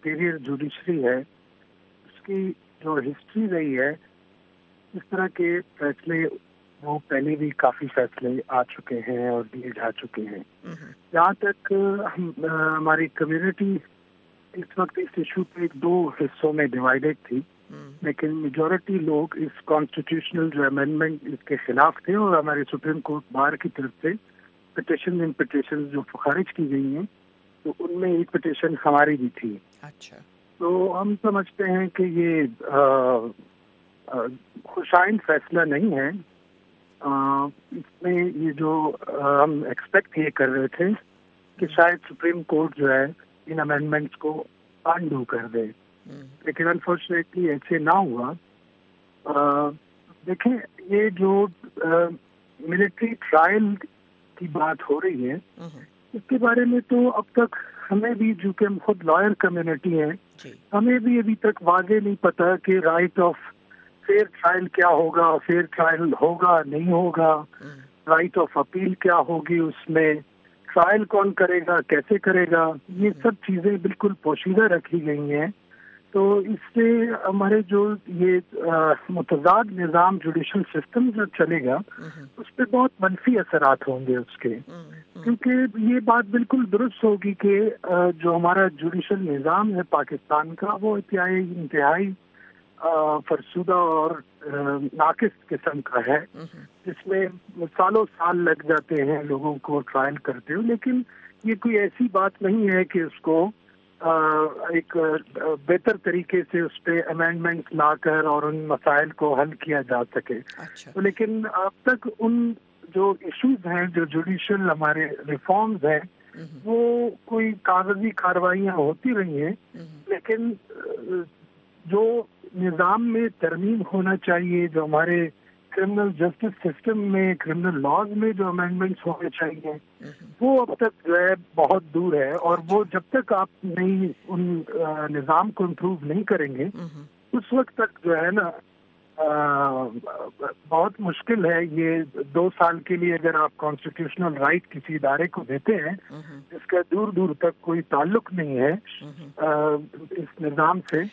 Superior judiciary ہے اس کی جو ہسٹری رہی ہے اس طرح کے فیصلے وہ پہلے بھی کافی فیصلے آ چکے ہیں اور دیے جا چکے ہیں. جہاں تک ہماری کمیونٹی اس وقت اس ایشو پہ 2 حصوں میں ڈیوائیڈڈ تھی، لیکن میجورٹی لوگ اس کانسٹیٹیوشنل جو امینڈمنٹ اس کے خلاف تھے اور ہمارے سپریم کورٹ بار کی طرف سے پٹیشن جو خارج کی گئی ہیں تو ان میں ایک پٹیشن ہماری بھی تھی. اچھا. تو ہم سمجھتے ہیں کہ یہ خوشائند فیصلہ نہیں ہے. اس میں یہ جو ہم ایکسپیکٹ یہ کر رہے تھے کہ شاید سپریم کورٹ جو ہے ان امینڈمنٹس کو انڈو کر دے، لیکن انفارچونیٹلی ایسے نہ ہوا. دیکھیں یہ جو ملٹری ٹرائل کی بات ہو رہی ہے اس کے بارے میں تو اب تک ہمیں بھی، جو کہ ہم خود لائر کمیونٹی ہیں، ہمیں بھی ابھی تک واضح نہیں پتا کہ رائٹ آف فیئر ٹرائل کیا ہوگا، فیئر ٹرائل ہوگا نہیں ہوگا، رائٹ آف اپیل کیا ہوگی، اس میں ٹرائل کون کرے گا، کیسے کرے گا، یہ سب چیزیں بالکل پوشیدہ رکھی گئی ہیں. تو اس سے ہمارے جو یہ متضاد نظام جوڈیشل سسٹم جو چلے گا اس پہ بہت منفی اثرات ہوں گے اس کے، کیونکہ یہ بات بالکل درست ہوگی کہ جو ہمارا جوڈیشل نظام ہے پاکستان کا وہ انتہائی فرسودہ اور ناقص قسم کا ہے، جس میں سالوں سال لگ جاتے ہیں لوگوں کو ٹرائل کرتے ہوئے. لیکن یہ کوئی ایسی بات نہیں ہے کہ اس کو ایک بہتر طریقے سے اس پہ امینڈمنٹ لا کر اور ان مسائل کو حل کیا جا سکے. لیکن اب تک ان جو ایشوز ہیں، جو جوڈیشل ہمارے ریفارمز ہیں، وہ کوئی کاغذی کارروائیاں ہوتی رہی ہیں، لیکن جو نظام میں ترمیم ہونا چاہیے، جو ہمارے کرمنل جسٹس سسٹم میں، کرمنل لاز میں جو امینڈمنٹس ہونے چاہیے، وہ اب تک جو ہے بہت دور ہے. اور وہ جب تک آپ نئی ان نظام کو امپروو نہیں کریں گے اس وقت تک جو ہے نا بہت مشکل ہے. یہ 2 سال کے لیے اگر آپ کانسٹیٹیوشنل رائٹ کسی ادارے کو دیتے ہیں جس کا دور دور تک کوئی تعلق نہیں ہے اس نظام سے،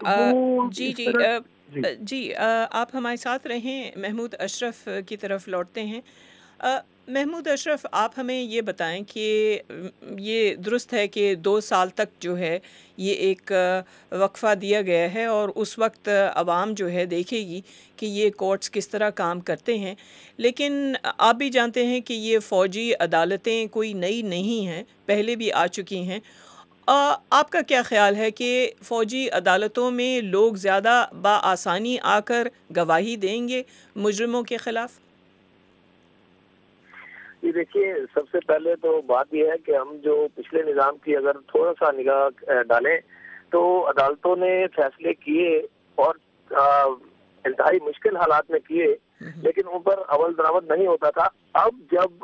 جی آپ ہمارے ساتھ رہیں. محمود اشرف کی طرف لوٹتے ہیں. محمود اشرف، آپ ہمیں یہ بتائیں کہ یہ درست ہے کہ 2 سال تک جو ہے یہ ایک وقفہ دیا گیا ہے اور اس وقت عوام جو ہے دیکھے گی کہ یہ کورٹس کس طرح کام کرتے ہیں، لیکن آپ بھی جانتے ہیں کہ یہ فوجی عدالتیں کوئی نئی نہیں ہیں، پہلے بھی آ چکی ہیں. آپ کا کیا خیال ہے کہ فوجی عدالتوں میں لوگ زیادہ بآسانی آ کر گواہی دیں گے مجرموں کے خلاف؟ یہ دیکھیے، سب سے پہلے تو بات یہ ہے کہ ہم جو پچھلے نظام کی اگر تھوڑا سا نگاہ ڈالیں تو عدالتوں نے فیصلے کیے اور انتہائی مشکل حالات میں کیے، لیکن ان پر عمل درآمد نہیں ہوتا تھا. اب جب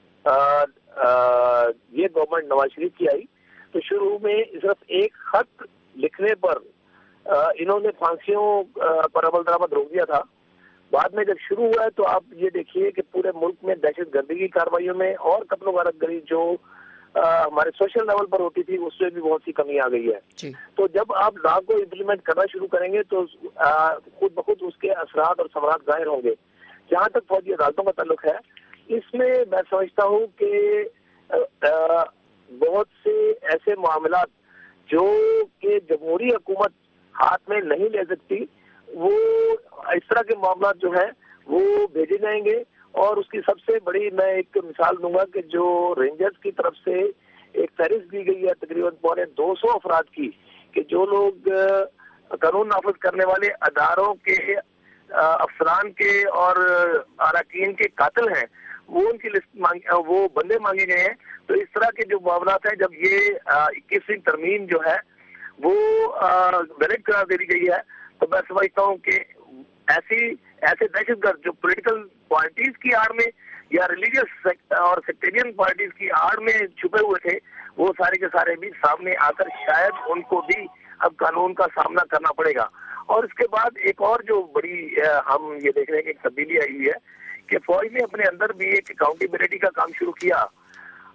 یہ گورنمنٹ نواز شریف کی آئی تو شروع میں صرف ایک خط لکھنے پر انہوں نے پھانسیوں پر عمل درآمد روک دیا تھا. بعد میں جب شروع ہوا ہے تو آپ یہ دیکھیے کہ پورے ملک میں دہشت گردی کی کارروائیوں میں اور قتل و غارت گری جو ہمارے سوشل لیول پر ہوتی تھی اس میں بھی بہت سی کمی آ گئی ہے. تو جب آپ لا کو امپلیمنٹ کرنا شروع کریں گے تو خود بخود اس کے اثرات اور ثمرات ظاہر ہوں گے. جہاں تک فوجی عدالتوں کا تعلق ہے، اس میں میں سمجھتا ہوں کہ بہت سے ایسے معاملات جو کہ جمہوری حکومت ہاتھ میں نہیں لے سکتی، وہ اس طرح کے معاملات جو ہیں وہ بھیجے جائیں گے. اور اس کی سب سے بڑی میں ایک مثال دوں گا کہ جو رینجرز کی طرف سے ایک فہرست دی گئی ہے تقریباً 250 افراد کی، کہ جو لوگ قانون نافذ کرنے والے اداروں کے افسران کے اور اراکین کے قاتل ہیں، وہ ان کی لسٹ وہ بندے مانگے گئے ہیں. تو اس طرح کے جو معاملات ہیں، جب یہ 21ویں ترمیم جو ہے وہ ویلڈ قرار دے دی گئی ہے، تو میں سمجھتا ہوں کہ ایسے دہشت گرد جو پولیٹیکل پارٹیز کی آڑ میں یا ریلیجیس اور سیکٹیرین پارٹیز کی آڑ میں چھپے ہوئے تھے، وہ سارے کے سارے بھی سامنے آ کر شاید ان کو بھی اب قانون کا سامنا کرنا پڑے گا. اور اس کے بعد ایک اور جو بڑی ہم یہ دیکھ رہے ہیں کہ ایک تبدیلی آئی ہے کہ فوج نے اپنے اندر بھی ایک اکاؤنٹیبلٹی کا کام شروع کیا.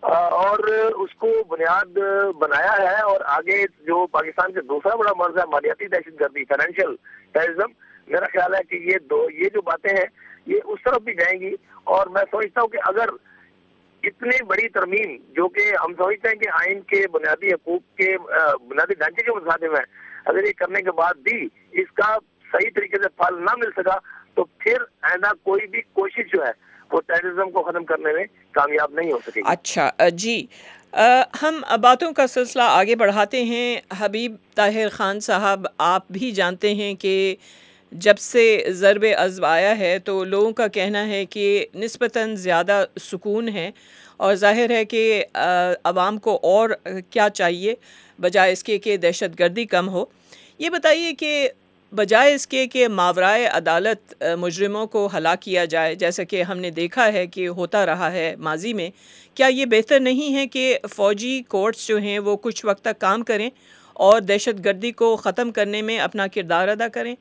اور اس کو بنیاد بنایا ہے. اور آگے جو پاکستان کا دوسرا بڑا مرض ہے مالیاتی دہشت گردی، فائنینشیل ٹیررزم، میرا خیال ہے کہ یہ جو باتیں ہیں یہ اس طرف بھی جائیں گی. اور میں سمجھتا ہوں کہ اگر اتنی بڑی ترمیم جو کہ ہم سمجھتے ہیں کہ آئین کے بنیادی حقوق کے بنیادی ڈھانچے کے مصادم ہے، اگر یہ کرنے کے بعد بھی اس کا صحیح طریقے سے پھل نہ مل سکا تو پھر آئندہ کوئی بھی کوشش جو ہے وہ ٹیررزم کو ختم کرنے میں کامیاب نہیں ہو سکے گی. اچھا جی، ہم باتوں کا سلسلہ آگے بڑھاتے ہیں. حبیب طاہر خان صاحب، آپ بھی جانتے ہیں کہ جب سے ضرب عضب آیا ہے تو لوگوں کا کہنا ہے کہ نسبتاً زیادہ سکون ہے، اور ظاہر ہے کہ عوام کو اور کیا چاہیے بجائے اس کے کہ دہشت گردی کم ہو. یہ بتائیے کہ بجائے اس کے کہ ماورائے عدالت مجرموں کو ہلاک کیا جائے، جیسا کہ ہم نے دیکھا ہے کہ ہوتا رہا ہے ماضی میں، کیا یہ بہتر نہیں ہے کہ فوجی کورٹس جو ہیں وہ کچھ وقت تک کام کریں اور دہشت گردی کو ختم کرنے میں اپنا کردار ادا کریں؟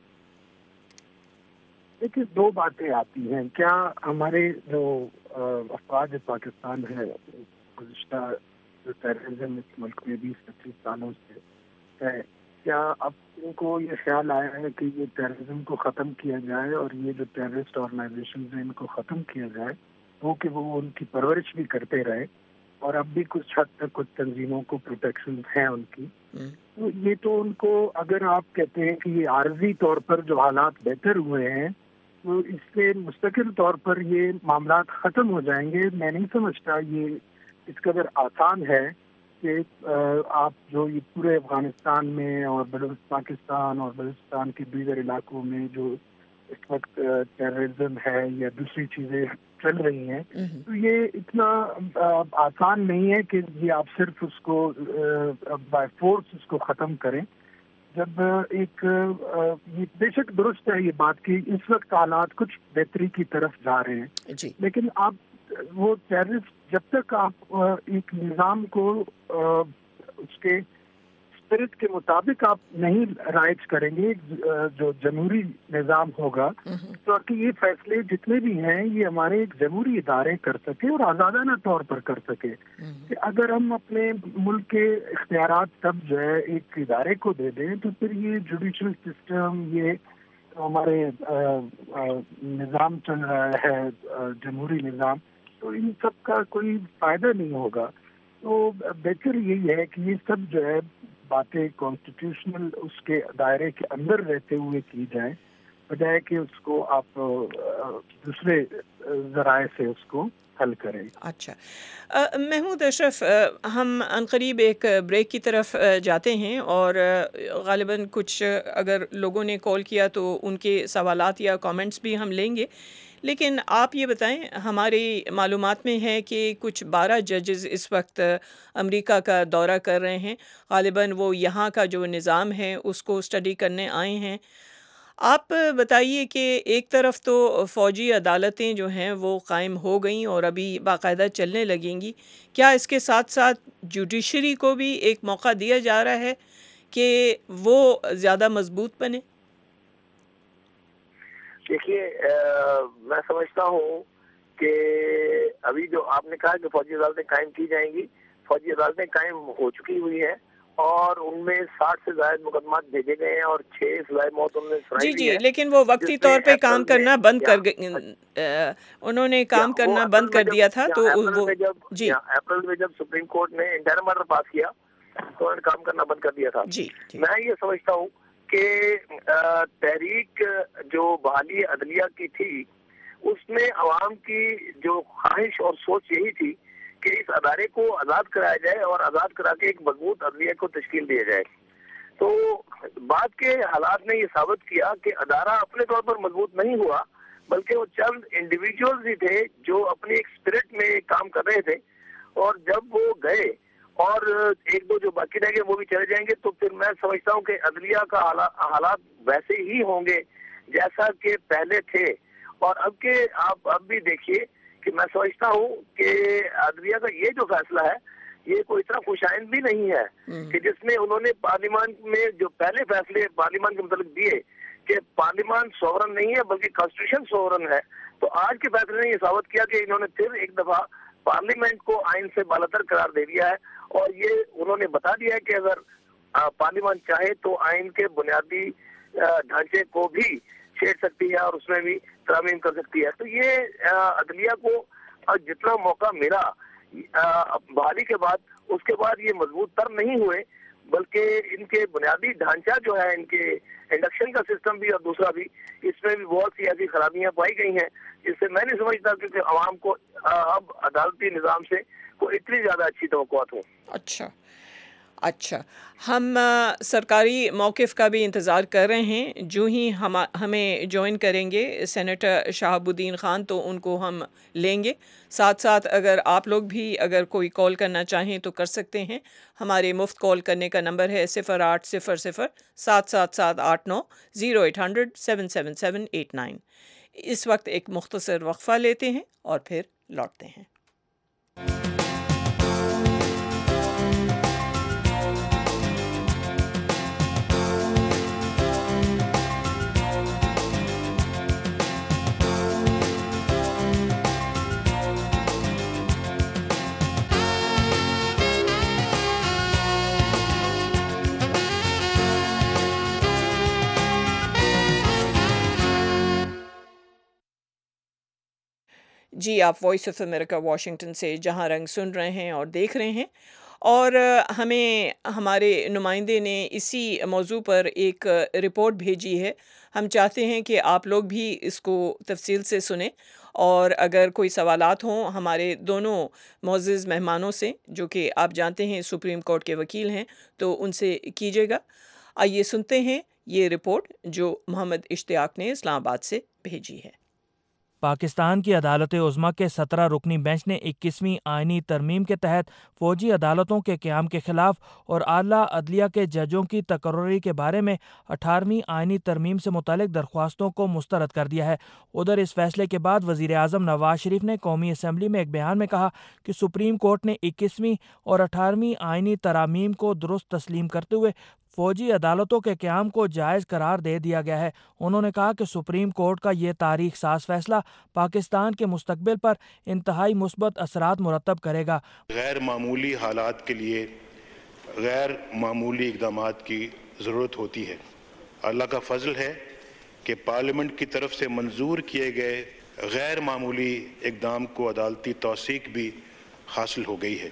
دیکھیے، دو باتیں آتی ہیں. کیا ہمارے جو افواج پاکستان ہے گزشتہ جو ٹیررزم اس ملک میں 20-25 سالوں سے ہے، کیا اب ان کو یہ خیال آیا ہے کہ یہ ٹیررزم کو ختم کیا جائے اور یہ جو ٹیررسٹ آرگنائزیشنز ہیں ان کو ختم کیا جائے، وہ کہ وہ ان کی پرورش بھی کرتے رہے، اور اب بھی کچھ حد تک کچھ تنظیموں کو پروٹیکشن ہیں ان کی. تو یہ تو ان کو، اگر آپ کہتے ہیں کہ یہ عارضی طور پر جو حالات بہتر ہوئے ہیں تو اس سے مستقل طور پر یہ معاملات ختم ہو جائیں گے، میں نہیں سمجھتا یہ اس قدر آسان ہے کہ آپ جو یہ پورے افغانستان میں اور پاکستان اور بلوچستان کے دیگر علاقوں میں جو اس وقت ٹیررزم ہے یا دوسری چیزیں چل رہی ہیں، تو یہ اتنا آسان نہیں ہے کہ یہ آپ صرف اس کو بائی فورس اس کو ختم کریں. جب ایک یہ بے شک درست ہے یہ بات کہ اس وقت حالات کچھ بہتری کی طرف جا رہے ہیں جی، لیکن آپ وہ ٹیررسٹ جب تک آپ ایک نظام کو اس کے اسپرٹ کے مطابق آپ نہیں رائج کریں گے، جو جمہوری نظام ہوگا، تو کہ یہ فیصلے جتنے بھی ہیں یہ ہمارے ایک جمہوری ادارے کر سکے اور آزادانہ طور پر کر سکے. کہ اگر ہم اپنے ملک کے اختیارات تب جو ہے ایک ادارے کو دے دیں تو پھر یہ جوڈیشل سسٹم، یہ ہمارے نظام چل رہا ہے جمہوری نظام، تو ان سب کا کوئی فائدہ نہیں ہوگا. تو بہتر یہی ہے کہ یہ سب جو ہے باتیں کانسٹیٹیوشنل اس کے دائرے کے اندر رہتے ہوئے کی جائیں، بجائے کہ اس کو آپ دوسرے ذرائع سے اس کو حل کریں. اچھا محمود اشرف، ہم عنقریب ایک بریک کی طرف جاتے ہیں، اور غالباً کچھ اگر لوگوں نے کال کیا تو ان کے سوالات یا کامنٹس بھی ہم لیں گے، لیکن آپ یہ بتائیں، ہماری معلومات میں ہے کہ کچھ 12 ججز اس وقت امریکہ کا دورہ کر رہے ہیں، غالباً وہ یہاں کا جو نظام ہے اس کو اسٹڈی کرنے آئے ہیں. آپ بتائیے کہ ایک طرف تو فوجی عدالتیں جو ہیں وہ قائم ہو گئیں اور ابھی باقاعدہ چلنے لگیں گی، کیا اس کے ساتھ ساتھ جوڈیشری کو بھی ایک موقع دیا جا رہا ہے کہ وہ زیادہ مضبوط بنے؟ دیکھیے، میں سمجھتا ہوں کہ ابھی جو آپ نے کہا کہ فوجی عدالتیں قائم کی جائیں گی، فوجی عدالتیں قائم ہو چکی ہوئی ہیں اور ان میں 60 سے زائد مقدمات بھیجے گئے ہیں اور 6 سزائے موت انہوں نے سنائی جی دی ہے. لیکن وہ وقتی طور پہ کام کرنا بند کر انہوں نے کام کرنا بند کر دیا تھا. تو وہ اپریل میں جب سپریم کورٹ نے انٹرم آرڈر پاس کیا تو انہوں نے کام کرنا بند کر دیا تھا. میں یہ سمجھتا ہوں کہ تحریک جو بحالی عدلیہ کی تھی اس میں عوام کی جو خواہش اور سوچ یہی تھی کہ اس ادارے کو آزاد کرایا جائے اور آزاد کرا کے ایک مضبوط عدلیہ کو تشکیل دیا جائے. تو بعد کے حالات نے یہ ثابت کیا کہ ادارہ اپنے طور پر مضبوط نہیں ہوا، بلکہ وہ چند انڈیویجولز ہی تھے جو اپنی ایک اسپرٹ میں کام کر رہے تھے، اور جب وہ گئے اور ایک دو جو باقی رہ گئے وہ بھی چلے جائیں گے تو پھر میں سمجھتا ہوں کہ عدلیہ کا حالات ویسے ہی ہوں گے جیسا کہ پہلے تھے. اور اب کے آپ اب بھی دیکھیے کہ میں سمجھتا ہوں کہ عدلیہ کا یہ جو فیصلہ ہے یہ کوئی اتنا خوشائند بھی نہیں ہے کہ جس میں انہوں نے پارلیمان میں جو پہلے فیصلے پارلیمان کے متعلق دیے کہ پارلیمان سوورن نہیں ہے بلکہ کانسٹیٹیوشن سوورن ہے، تو آج کے فیصلے نے یہ ثابت کیا کہ انہوں نے پھر ایک دفعہ پارلیمنٹ کو آئین سے بالاتر قرار دے دیا ہے، اور یہ انہوں نے بتا دیا ہے کہ اگر پارلیمنٹ چاہے تو آئین کے بنیادی ڈھانچے کو بھی چھیڑ سکتی ہے اور اس میں بھی ترامیم کر سکتی ہے. تو یہ عدلیہ کو جتنا موقع ملا بحالی کے بعد، اس کے بعد یہ مضبوط تر نہیں ہوئے، بلکہ ان کے بنیادی ڈھانچہ جو ہے، ان کے انڈکشن کا سسٹم بھی اور دوسرا بھی، اس میں بھی بہت سی ایسی خرابیاں پائی گئی ہیں جس سے میں نہیں سمجھتا کہ عوام کو اب عدالتی نظام سے کوئی اتنی زیادہ اچھی توقعات ہوں. اچھا ہم سرکاری موقف کا بھی انتظار کر رہے ہیں. جو ہی ہمیں جوائن کریں گے سینیٹر شہاب الدین خان تو ان کو ہم لیں گے. ساتھ ساتھ اگر آپ لوگ بھی اگر کوئی کال کرنا چاہیں تو کر سکتے ہیں. ہمارے مفت کال کرنے کا نمبر ہے 0800-777-0800-777-779. اس وقت ایک مختصر وقفہ لیتے ہیں اور پھر لوٹتے ہیں. جی آپ وائس آف امریکہ واشنگٹن سے جہاں رنگ سن رہے ہیں اور دیکھ رہے ہیں، اور ہمیں ہمارے نمائندے نے اسی موضوع پر ایک رپورٹ بھیجی ہے. ہم چاہتے ہیں کہ آپ لوگ بھی اس کو تفصیل سے سنیں، اور اگر کوئی سوالات ہوں ہمارے دونوں معزز مہمانوں سے جو کہ آپ جانتے ہیں سپریم کورٹ کے وکیل ہیں تو ان سے کیجیے گا. آئیے سنتے ہیں یہ رپورٹ جو محمد اشتیاق نے اسلام آباد سے بھیجی ہے. پاکستان کی عدالت عظمیٰ کے 17 رکنی بینچ نے 21ویں آئینی ترمیم کے تحت فوجی عدالتوں کے قیام کے خلاف اور اعلیٰ عدلیہ کے ججوں کی تقرری کے بارے میں 18ویں آئینی ترمیم سے متعلق درخواستوں کو مسترد کر دیا ہے. ادھر اس فیصلے کے بعد وزیر اعظم نواز شریف نے قومی اسمبلی میں ایک بیان میں کہا کہ سپریم کورٹ نے 21ویں اور 18ویں آئینی ترامیم کو درست تسلیم کرتے ہوئے فوجی عدالتوں کے قیام کو جائز قرار دے دیا گیا ہے. انہوں نے کہا کہ سپریم کورٹ کا یہ تاریخ ساز فیصلہ پاکستان کے مستقبل پر انتہائی مثبت اثرات مرتب کرے گا. غیر معمولی حالات کے لیے غیر معمولی اقدامات کی ضرورت ہوتی ہے. اللہ کا فضل ہے کہ پارلیمنٹ کی طرف سے منظور کیے گئے غیر معمولی اقدام کو عدالتی توثیق بھی حاصل ہو گئی ہے.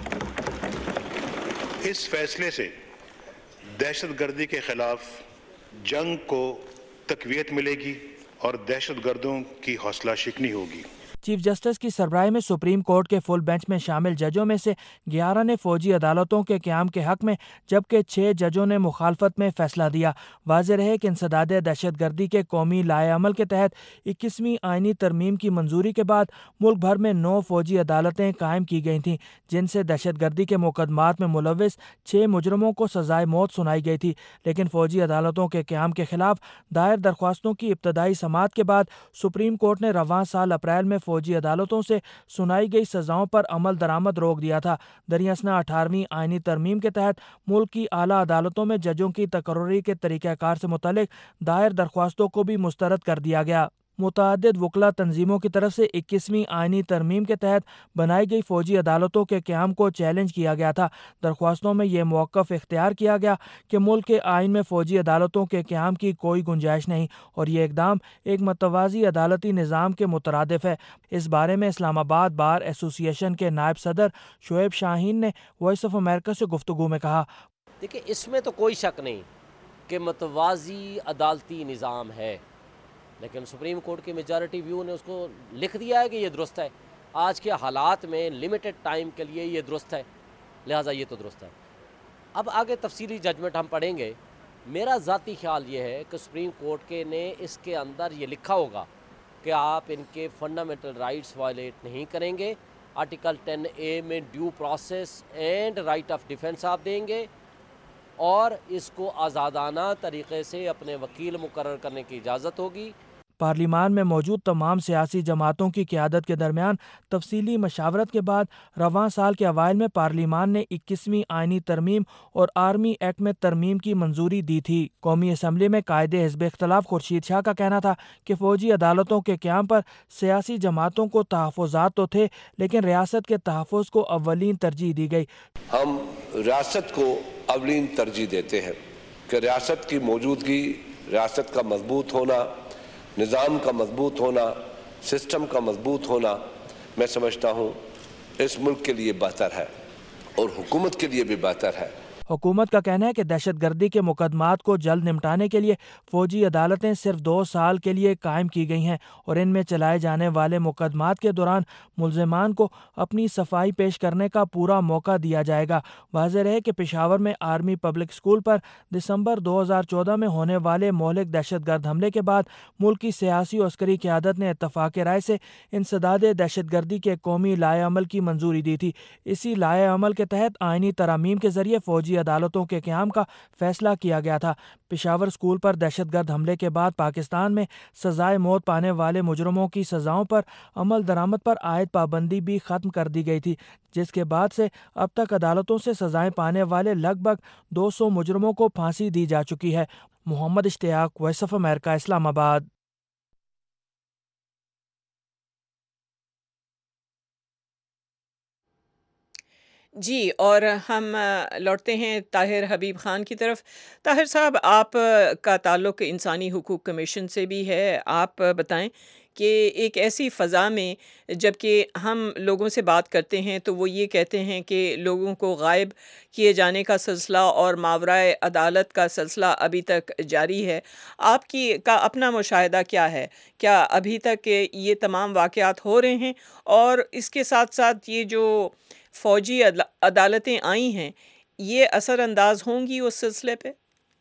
اس فیصلے سے دہشت گردی کے خلاف جنگ کو تقویت ملے گی اور دہشت گردوں کی حوصلہ شکنی ہوگی. چیف جسٹس کی سربراہی میں سپریم کورٹ کے فل بینچ میں شامل ججوں میں سے 11 نے فوجی عدالتوں کے قیام کے حق میں جبکہ 6 ججوں نے مخالفت میں فیصلہ دیا. واضح رہے کہ انسداد دہشت گردی کے قومی لائحہ عمل کے تحت 21ویں آئینی ترمیم کی منظوری کے بعد ملک بھر میں 9 فوجی عدالتیں قائم کی گئی تھیں جن سے دہشت گردی کے مقدمات میں ملوث 6 مجرموں کو سزائے موت سنائی گئی تھی. لیکن فوجی عدالتوں کے قیام کے خلاف دائر درخواستوں کی ابتدائی سماعت کے بعد سپریم کورٹ نے رواں سال اپریل میں فوجی عدالتوں سے سنائی گئی سزاؤں پر عمل درآمد روک دیا تھا. دریاسنا 18ویں آئینی ترمیم کے تحت ملک کی اعلیٰ عدالتوں میں ججوں کی تقرری کے طریقہ کار سے متعلق دائر درخواستوں کو بھی مسترد کر دیا گیا. متعدد وکلا تنظیموں کی طرف سے 21ویں آئینی ترمیم کے تحت بنائی گئی فوجی عدالتوں کے قیام کو چیلنج کیا گیا تھا. درخواستوں میں یہ موقف اختیار کیا گیا کہ ملک کے آئین میں فوجی عدالتوں کے قیام کی کوئی گنجائش نہیں اور یہ اقدام ایک متوازی عدالتی نظام کے مترادف ہے. اس بارے میں اسلام آباد بار ایسوسی ایشن کے نائب صدر شعیب شاہین نے وائس آف امریکہ سے گفتگو میں کہا، دیکھیں اس میں تو کوئی شک نہیں کہ متوازی عدالتی نظام ہے، لیکن سپریم کورٹ کی میجارٹی ویو نے اس کو لکھ دیا ہے کہ یہ درست ہے. آج کے حالات میں لمیٹڈ ٹائم کے لیے یہ درست ہے، لہٰذا یہ تو درست ہے. اب آگے تفصیلی ججمنٹ ہم پڑھیں گے. میرا ذاتی خیال یہ ہے کہ سپریم کورٹ کے نے اس کے اندر یہ لکھا ہوگا کہ آپ ان کے فنڈامنٹل رائٹس وائلیٹ نہیں کریں گے. آرٹیکل 10A میں due process and right of defence آپ دیں گے اور اس کو آزادانہ طریقے سے اپنے وکیل مقرر کرنے کی اجازت ہوگی. پارلیمان میں موجود تمام سیاسی جماعتوں کی قیادت کے درمیان تفصیلی مشاورت کے بعد رواں سال کے اوائل میں پارلیمان نے 21ویں آئینی ترمیم اور آرمی ایکٹ میں ترمیم کی منظوری دی تھی۔ قومی اسمبلی میں قائد حزب اختلاف خورشید شاہ کا کہنا تھا کہ فوجی عدالتوں کے قیام پر سیاسی جماعتوں کو تحفظات تو تھے، لیکن ریاست کے تحفظ کو اولین ترجیح دی گئی۔ ہم ریاست کو اولین ترجیح دیتے ہیں کہ ریاست کی موجودگی، ریاست کا مضبوط ہونا، نظام کا مضبوط ہونا، سسٹم کا مضبوط ہونا، میں سمجھتا ہوں اس ملک کے لیے بہتر ہے اور حکومت کے لیے بھی بہتر ہے۔ حکومت کا کہنا ہے کہ دہشت گردی کے مقدمات کو جلد نمٹانے کے لیے فوجی عدالتیں صرف 2 سال کے لیے قائم کی گئی ہیں اور ان میں چلائے جانے والے مقدمات کے دوران ملزمان کو اپنی صفائی پیش کرنے کا پورا موقع دیا جائے گا۔ واضح رہے کہ پشاور میں آرمی پبلک اسکول پر دسمبر 2014 میں ہونے والے مہلک دہشت گرد حملے کے بعد ملک کی سیاسی و عسکری قیادت نے اتفاق رائے سے انسداد دہشت گردی کے قومی لائحہ عمل کی منظوری دی تھی۔ اسی لائحہ عمل کے تحت آئینی ترامیم کے ذریعے فوجی عدالتوں کے قیام کا فیصلہ کیا گیا تھا۔ پشاور اسکول پر دہشت گرد حملے کے بعد پاکستان میں سزائے موت پانے والے مجرموں کی سزاؤں پر عمل درآمد پر عائد پابندی بھی ختم کر دی گئی تھی، جس کے بعد سے اب تک عدالتوں سے سزائیں پانے والے لگ بھگ 200 مجرموں کو پھانسی دی جا چکی ہے۔ محمد اشتیاق، وائس آف امریکہ، اسلام آباد۔ جی، اور ہم لوٹتے ہیں طاہر حبیب خان کی طرف۔ طاہر صاحب، آپ کا تعلق انسانی حقوق کمیشن سے بھی ہے۔ آپ بتائیں کہ ایک ایسی فضا میں جب کہ ہم لوگوں سے بات کرتے ہیں تو وہ یہ کہتے ہیں کہ لوگوں کو غائب کیے جانے کا سلسلہ اور ماورائے عدالت کا سلسلہ ابھی تک جاری ہے، آپ کا اپنا مشاہدہ کیا ہے؟ کیا ابھی تک یہ تمام واقعات ہو رہے ہیں؟ اور اس کے ساتھ ساتھ یہ جو فوجی عدالتیں آئی ہیں، یہ اثر انداز ہوں گی اس سلسلے پہ؟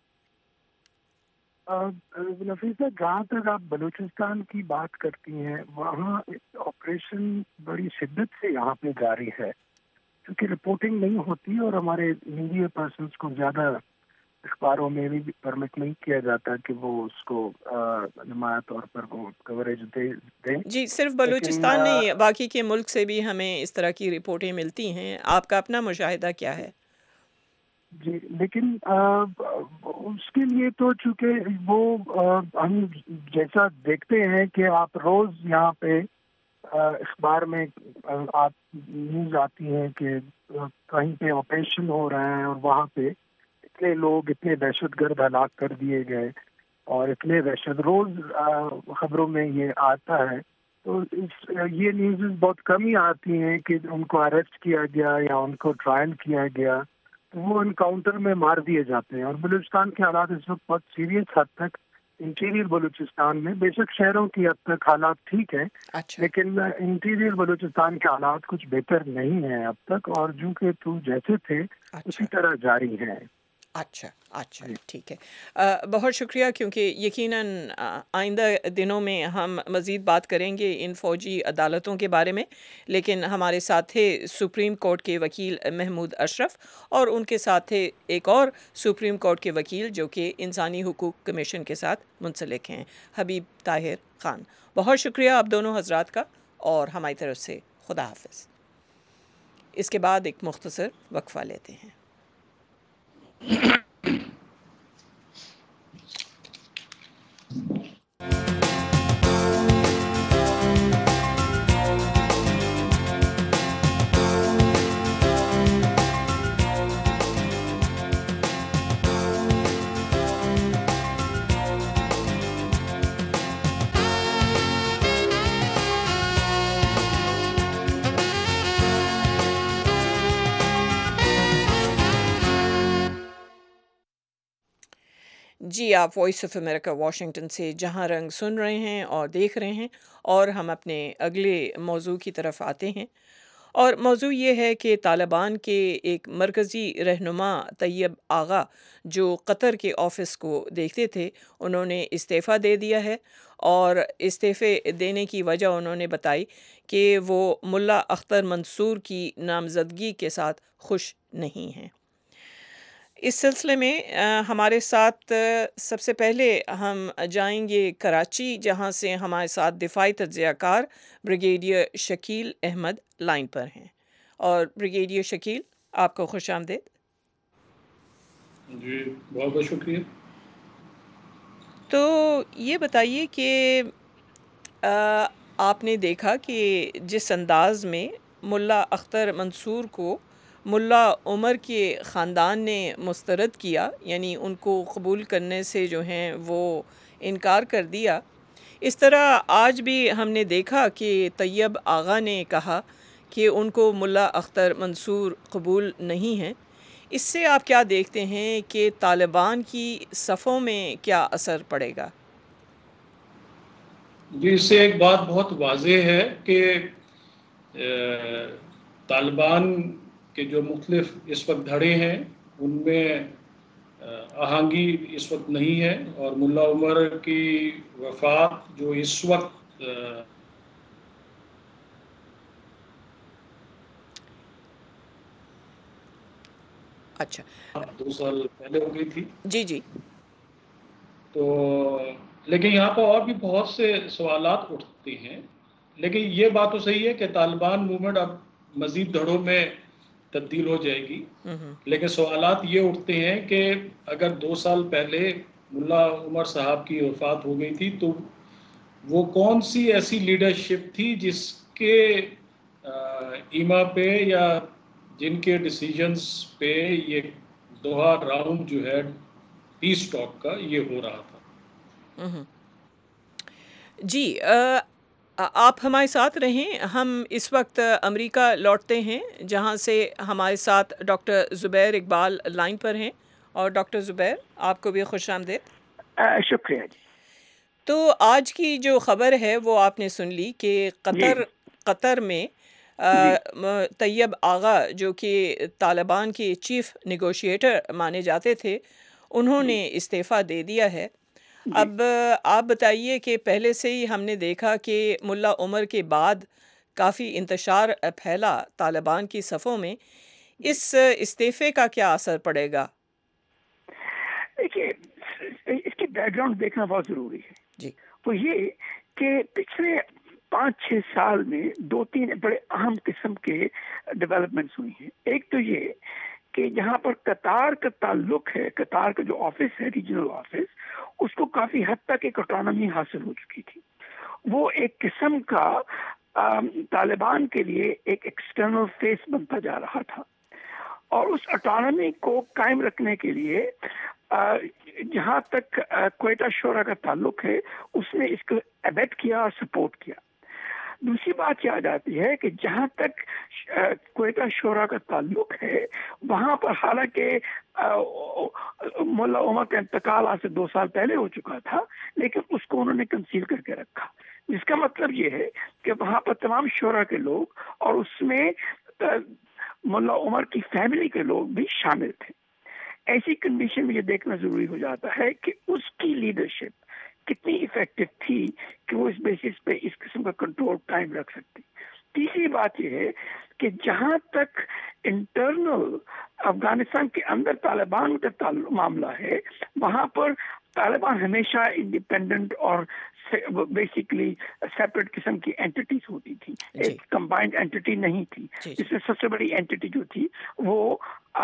نفیسہ، جہاں تک آپ بلوچستان کی بات کرتی ہیں، وہاں آپریشن بڑی شدت سے یہاں پہ جاری ہے، کیونکہ رپورٹنگ نہیں ہوتی اور ہمارے میڈیا پرسنس کو زیادہ اخباروں میں بھی پرمٹ نہیں کیا جاتا کہ وہ اس کو نمایاں طور پر وہ کوریج دیں۔ جی، صرف بلوچستان نہیں، باقی کے ملک سے بھی ہمیں اس طرح کی رپورٹیں ملتی ہیں۔ آپ کا اپنا مشاہدہ کیا ہے؟ جی، لیکن اس کے لیے تو چونکہ وہ ہم جیسا دیکھتے ہیں کہ آپ روز یہاں پہ اخبار میں آپ نیوز آتی ہے کہ کہیں پہ آپریشن ہو رہا ہے اور وہاں پہ اتنے لوگ، اتنے دہشت گرد ہلاک کر دیے گئے اور اتنے دہشت، روز خبروں میں یہ آتا ہے۔ تو یہ نیوز بہت کم ہی آتی ہیں کہ ان کو اریسٹ کیا گیا یا ان کو ٹرائل کیا گیا، تو وہ انکاؤنٹر میں مار دیے جاتے ہیں۔ اور بلوچستان کے حالات اس وقت بہت سیریس حد تک انٹیریئر بلوچستان میں، بے شک شہروں کی حد تک حالات ٹھیک ہیں، لیکن انٹیریئر بلوچستان کے حالات کچھ بہتر نہیں ہیں اب تک، اور جو کہ تو جیسے تھے اسی طرح جاری ہیں۔ اچھا، ٹھیک ہے، بہت شکریہ، کیونکہ یقیناً آئندہ دنوں میں ہم مزید بات کریں گے ان فوجی عدالتوں کے بارے میں، لیکن ہمارے ساتھ تھے سپریم کورٹ کے وکیل محمود اشرف، اور ان کے ساتھ تھے ایک اور سپریم کورٹ کے وکیل جو کہ انسانی حقوق کمیشن کے ساتھ منسلک ہیں، حبیب طاہر خان۔ بہت شکریہ آپ دونوں حضرات کا، اور ہماری طرف سے خدا حافظ۔ اس کے بعد ایک مختصر وقفہ لیتے ہیں۔ جی، آپ وائس آف امریکہ واشنگٹن سے جہاں رنگ سن رہے ہیں اور دیکھ رہے ہیں، اور ہم اپنے اگلے موضوع کی طرف آتے ہیں، اور موضوع یہ ہے کہ طالبان کے ایک مرکزی رہنما طیب آغا جو قطر کے آفس کو دیکھتے تھے، انہوں نے استعفیٰ دے دیا ہے، اور استعفے دینے کی وجہ انہوں نے بتائی کہ وہ ملا اختر منصور کی نامزدگی کے ساتھ خوش نہیں ہیں۔ اس سلسلے میں ہمارے ساتھ سب سے پہلے ہم جائیں گے کراچی، جہاں سے ہمارے ساتھ دفاعی تجزیہ کار بریگیڈیئر شکیل احمد لائن پر ہیں۔ اور بریگیڈیئر شکیل، آپ کو خوش آمدید۔ جی بہت بہت شکریہ۔ تو یہ بتائیے کہ آپ نے دیکھا کہ جس انداز میں ملا اختر منصور کو ملا عمر کے خاندان نے مسترد کیا، یعنی ان کو قبول کرنے سے جو ہیں وہ انکار کر دیا، اس طرح آج بھی ہم نے دیکھا کہ طیب آغا نے کہا کہ ان کو ملا اختر منصور قبول نہیں ہیں۔ اس سے آپ کیا دیکھتے ہیں کہ طالبان کی صفوں میں کیا اثر پڑے گا؟ جی، اس سے ایک بات بہت واضح ہے کہ طالبان کے جو مختلف اس وقت دھڑے ہیں ان میں آہنگی اس وقت نہیں ہے، اور ملا عمر کی وفات جو اس وقت اچھا 2 سال پہلے ہو گئی تھی، جی تو لیکن یہاں پر اور بھی بہت سے سوالات اٹھتے ہیں۔ لیکن یہ بات تو صحیح ہے کہ طالبان موومنٹ اب مزید دھڑوں میں تبدیل ہو جائے گی، لیکن سوالات یہ اٹھتے ہیں کہ اگر 2 سال پہلے ملا عمر صاحب کی وفات ہو گئی تھی تو وہ کون سی ایسی لیڈرشپ تھی جس کے ایما پہ یا جن کے ڈیسیجنز پہ یہ دوہا راؤنڈ جو ہے پیس ٹاک کا یہ ہو رہا تھا۔ جی، آپ ہمارے ساتھ رہیں۔ ہم اس وقت امریکہ لوٹتے ہیں، جہاں سے ہمارے ساتھ ڈاکٹر زبیر اقبال لائن پر ہیں۔ اور ڈاکٹر زبیر، آپ کو بھی خوش آمدید۔ شکریہ جی۔ تو آج کی جو خبر ہے وہ آپ نے سن لی کہ قطر میں طیب آغا جو کہ طالبان کے چیف نیگوشیٹر مانے جاتے تھے، انہوں نے استعفیٰ دے دیا ہے۔ اب آپ بتائیے کہ پہلے سے ہی ہم نے دیکھا کہ ملا عمر کے بعد کافی انتشار پھیلا طالبان کی صفوں میں، اس استعفے کا کیا اثر پڑے گا؟ دیکھیے، اس کی بیک گراؤنڈ دیکھنا بہت ضروری ہے جی۔ وہ یہ کہ پچھلے 5-6 سال میں 2-3 بڑے اہم قسم کے ڈیولپمنٹس ہوئی ہیں۔ ایک تو یہ کہ جہاں پر قطار کا تعلق ہے، قطار کا جو آفس ہے، ریجنل آفس، اس کو کافی حد تک ایک اٹانومی حاصل ہو چکی تھی۔ وہ ایک قسم کا طالبان کے لیے ایک ایکسٹرنل فیس بنتا جا رہا تھا، اور اس اٹانومی کو قائم رکھنے کے لیے جہاں تک کوئٹہ شورا کا تعلق ہے، اس نے اس کو ایبٹ کیا اور سپورٹ کیا۔ دوسری بات یہ آ جاتی ہے کہ جہاں تک کوئٹہ شورا کا تعلق ہے، وہاں پر حالانکہ ملا عمر کا انتقال آج سے 2 سال پہلے ہو چکا تھا، لیکن اس کو انہوں نے کنسیل کر کے رکھا، جس کا مطلب یہ ہے کہ وہاں پر تمام شورا کے لوگ اور اس میں ملا عمر کی فیملی کے لوگ بھی شامل تھے۔ ایسی کنڈیشن میں یہ دیکھنا ضروری ہو جاتا ہے کہ اس کی لیڈرشپ کتنی ایفیکٹو تھی کہ وہ اس بیسس پہ اس قسم کا کنٹرول قائم رکھ سکتی۔ تیسری بات یہ ہے کہ جہاں تک انٹرنل افغانستان کے اندر طالبان کا معاملہ ہے، وہاں پر طالبان ہمیشہ انڈیپینڈنٹ اور بیسیکلی سیپریٹ قسم کی اینٹیٹیز ہوتی تھی، ایک کمبائنڈ اینٹیٹی نہیں تھی، جس میں سب سے بڑی اینٹیٹی جو تھی وہ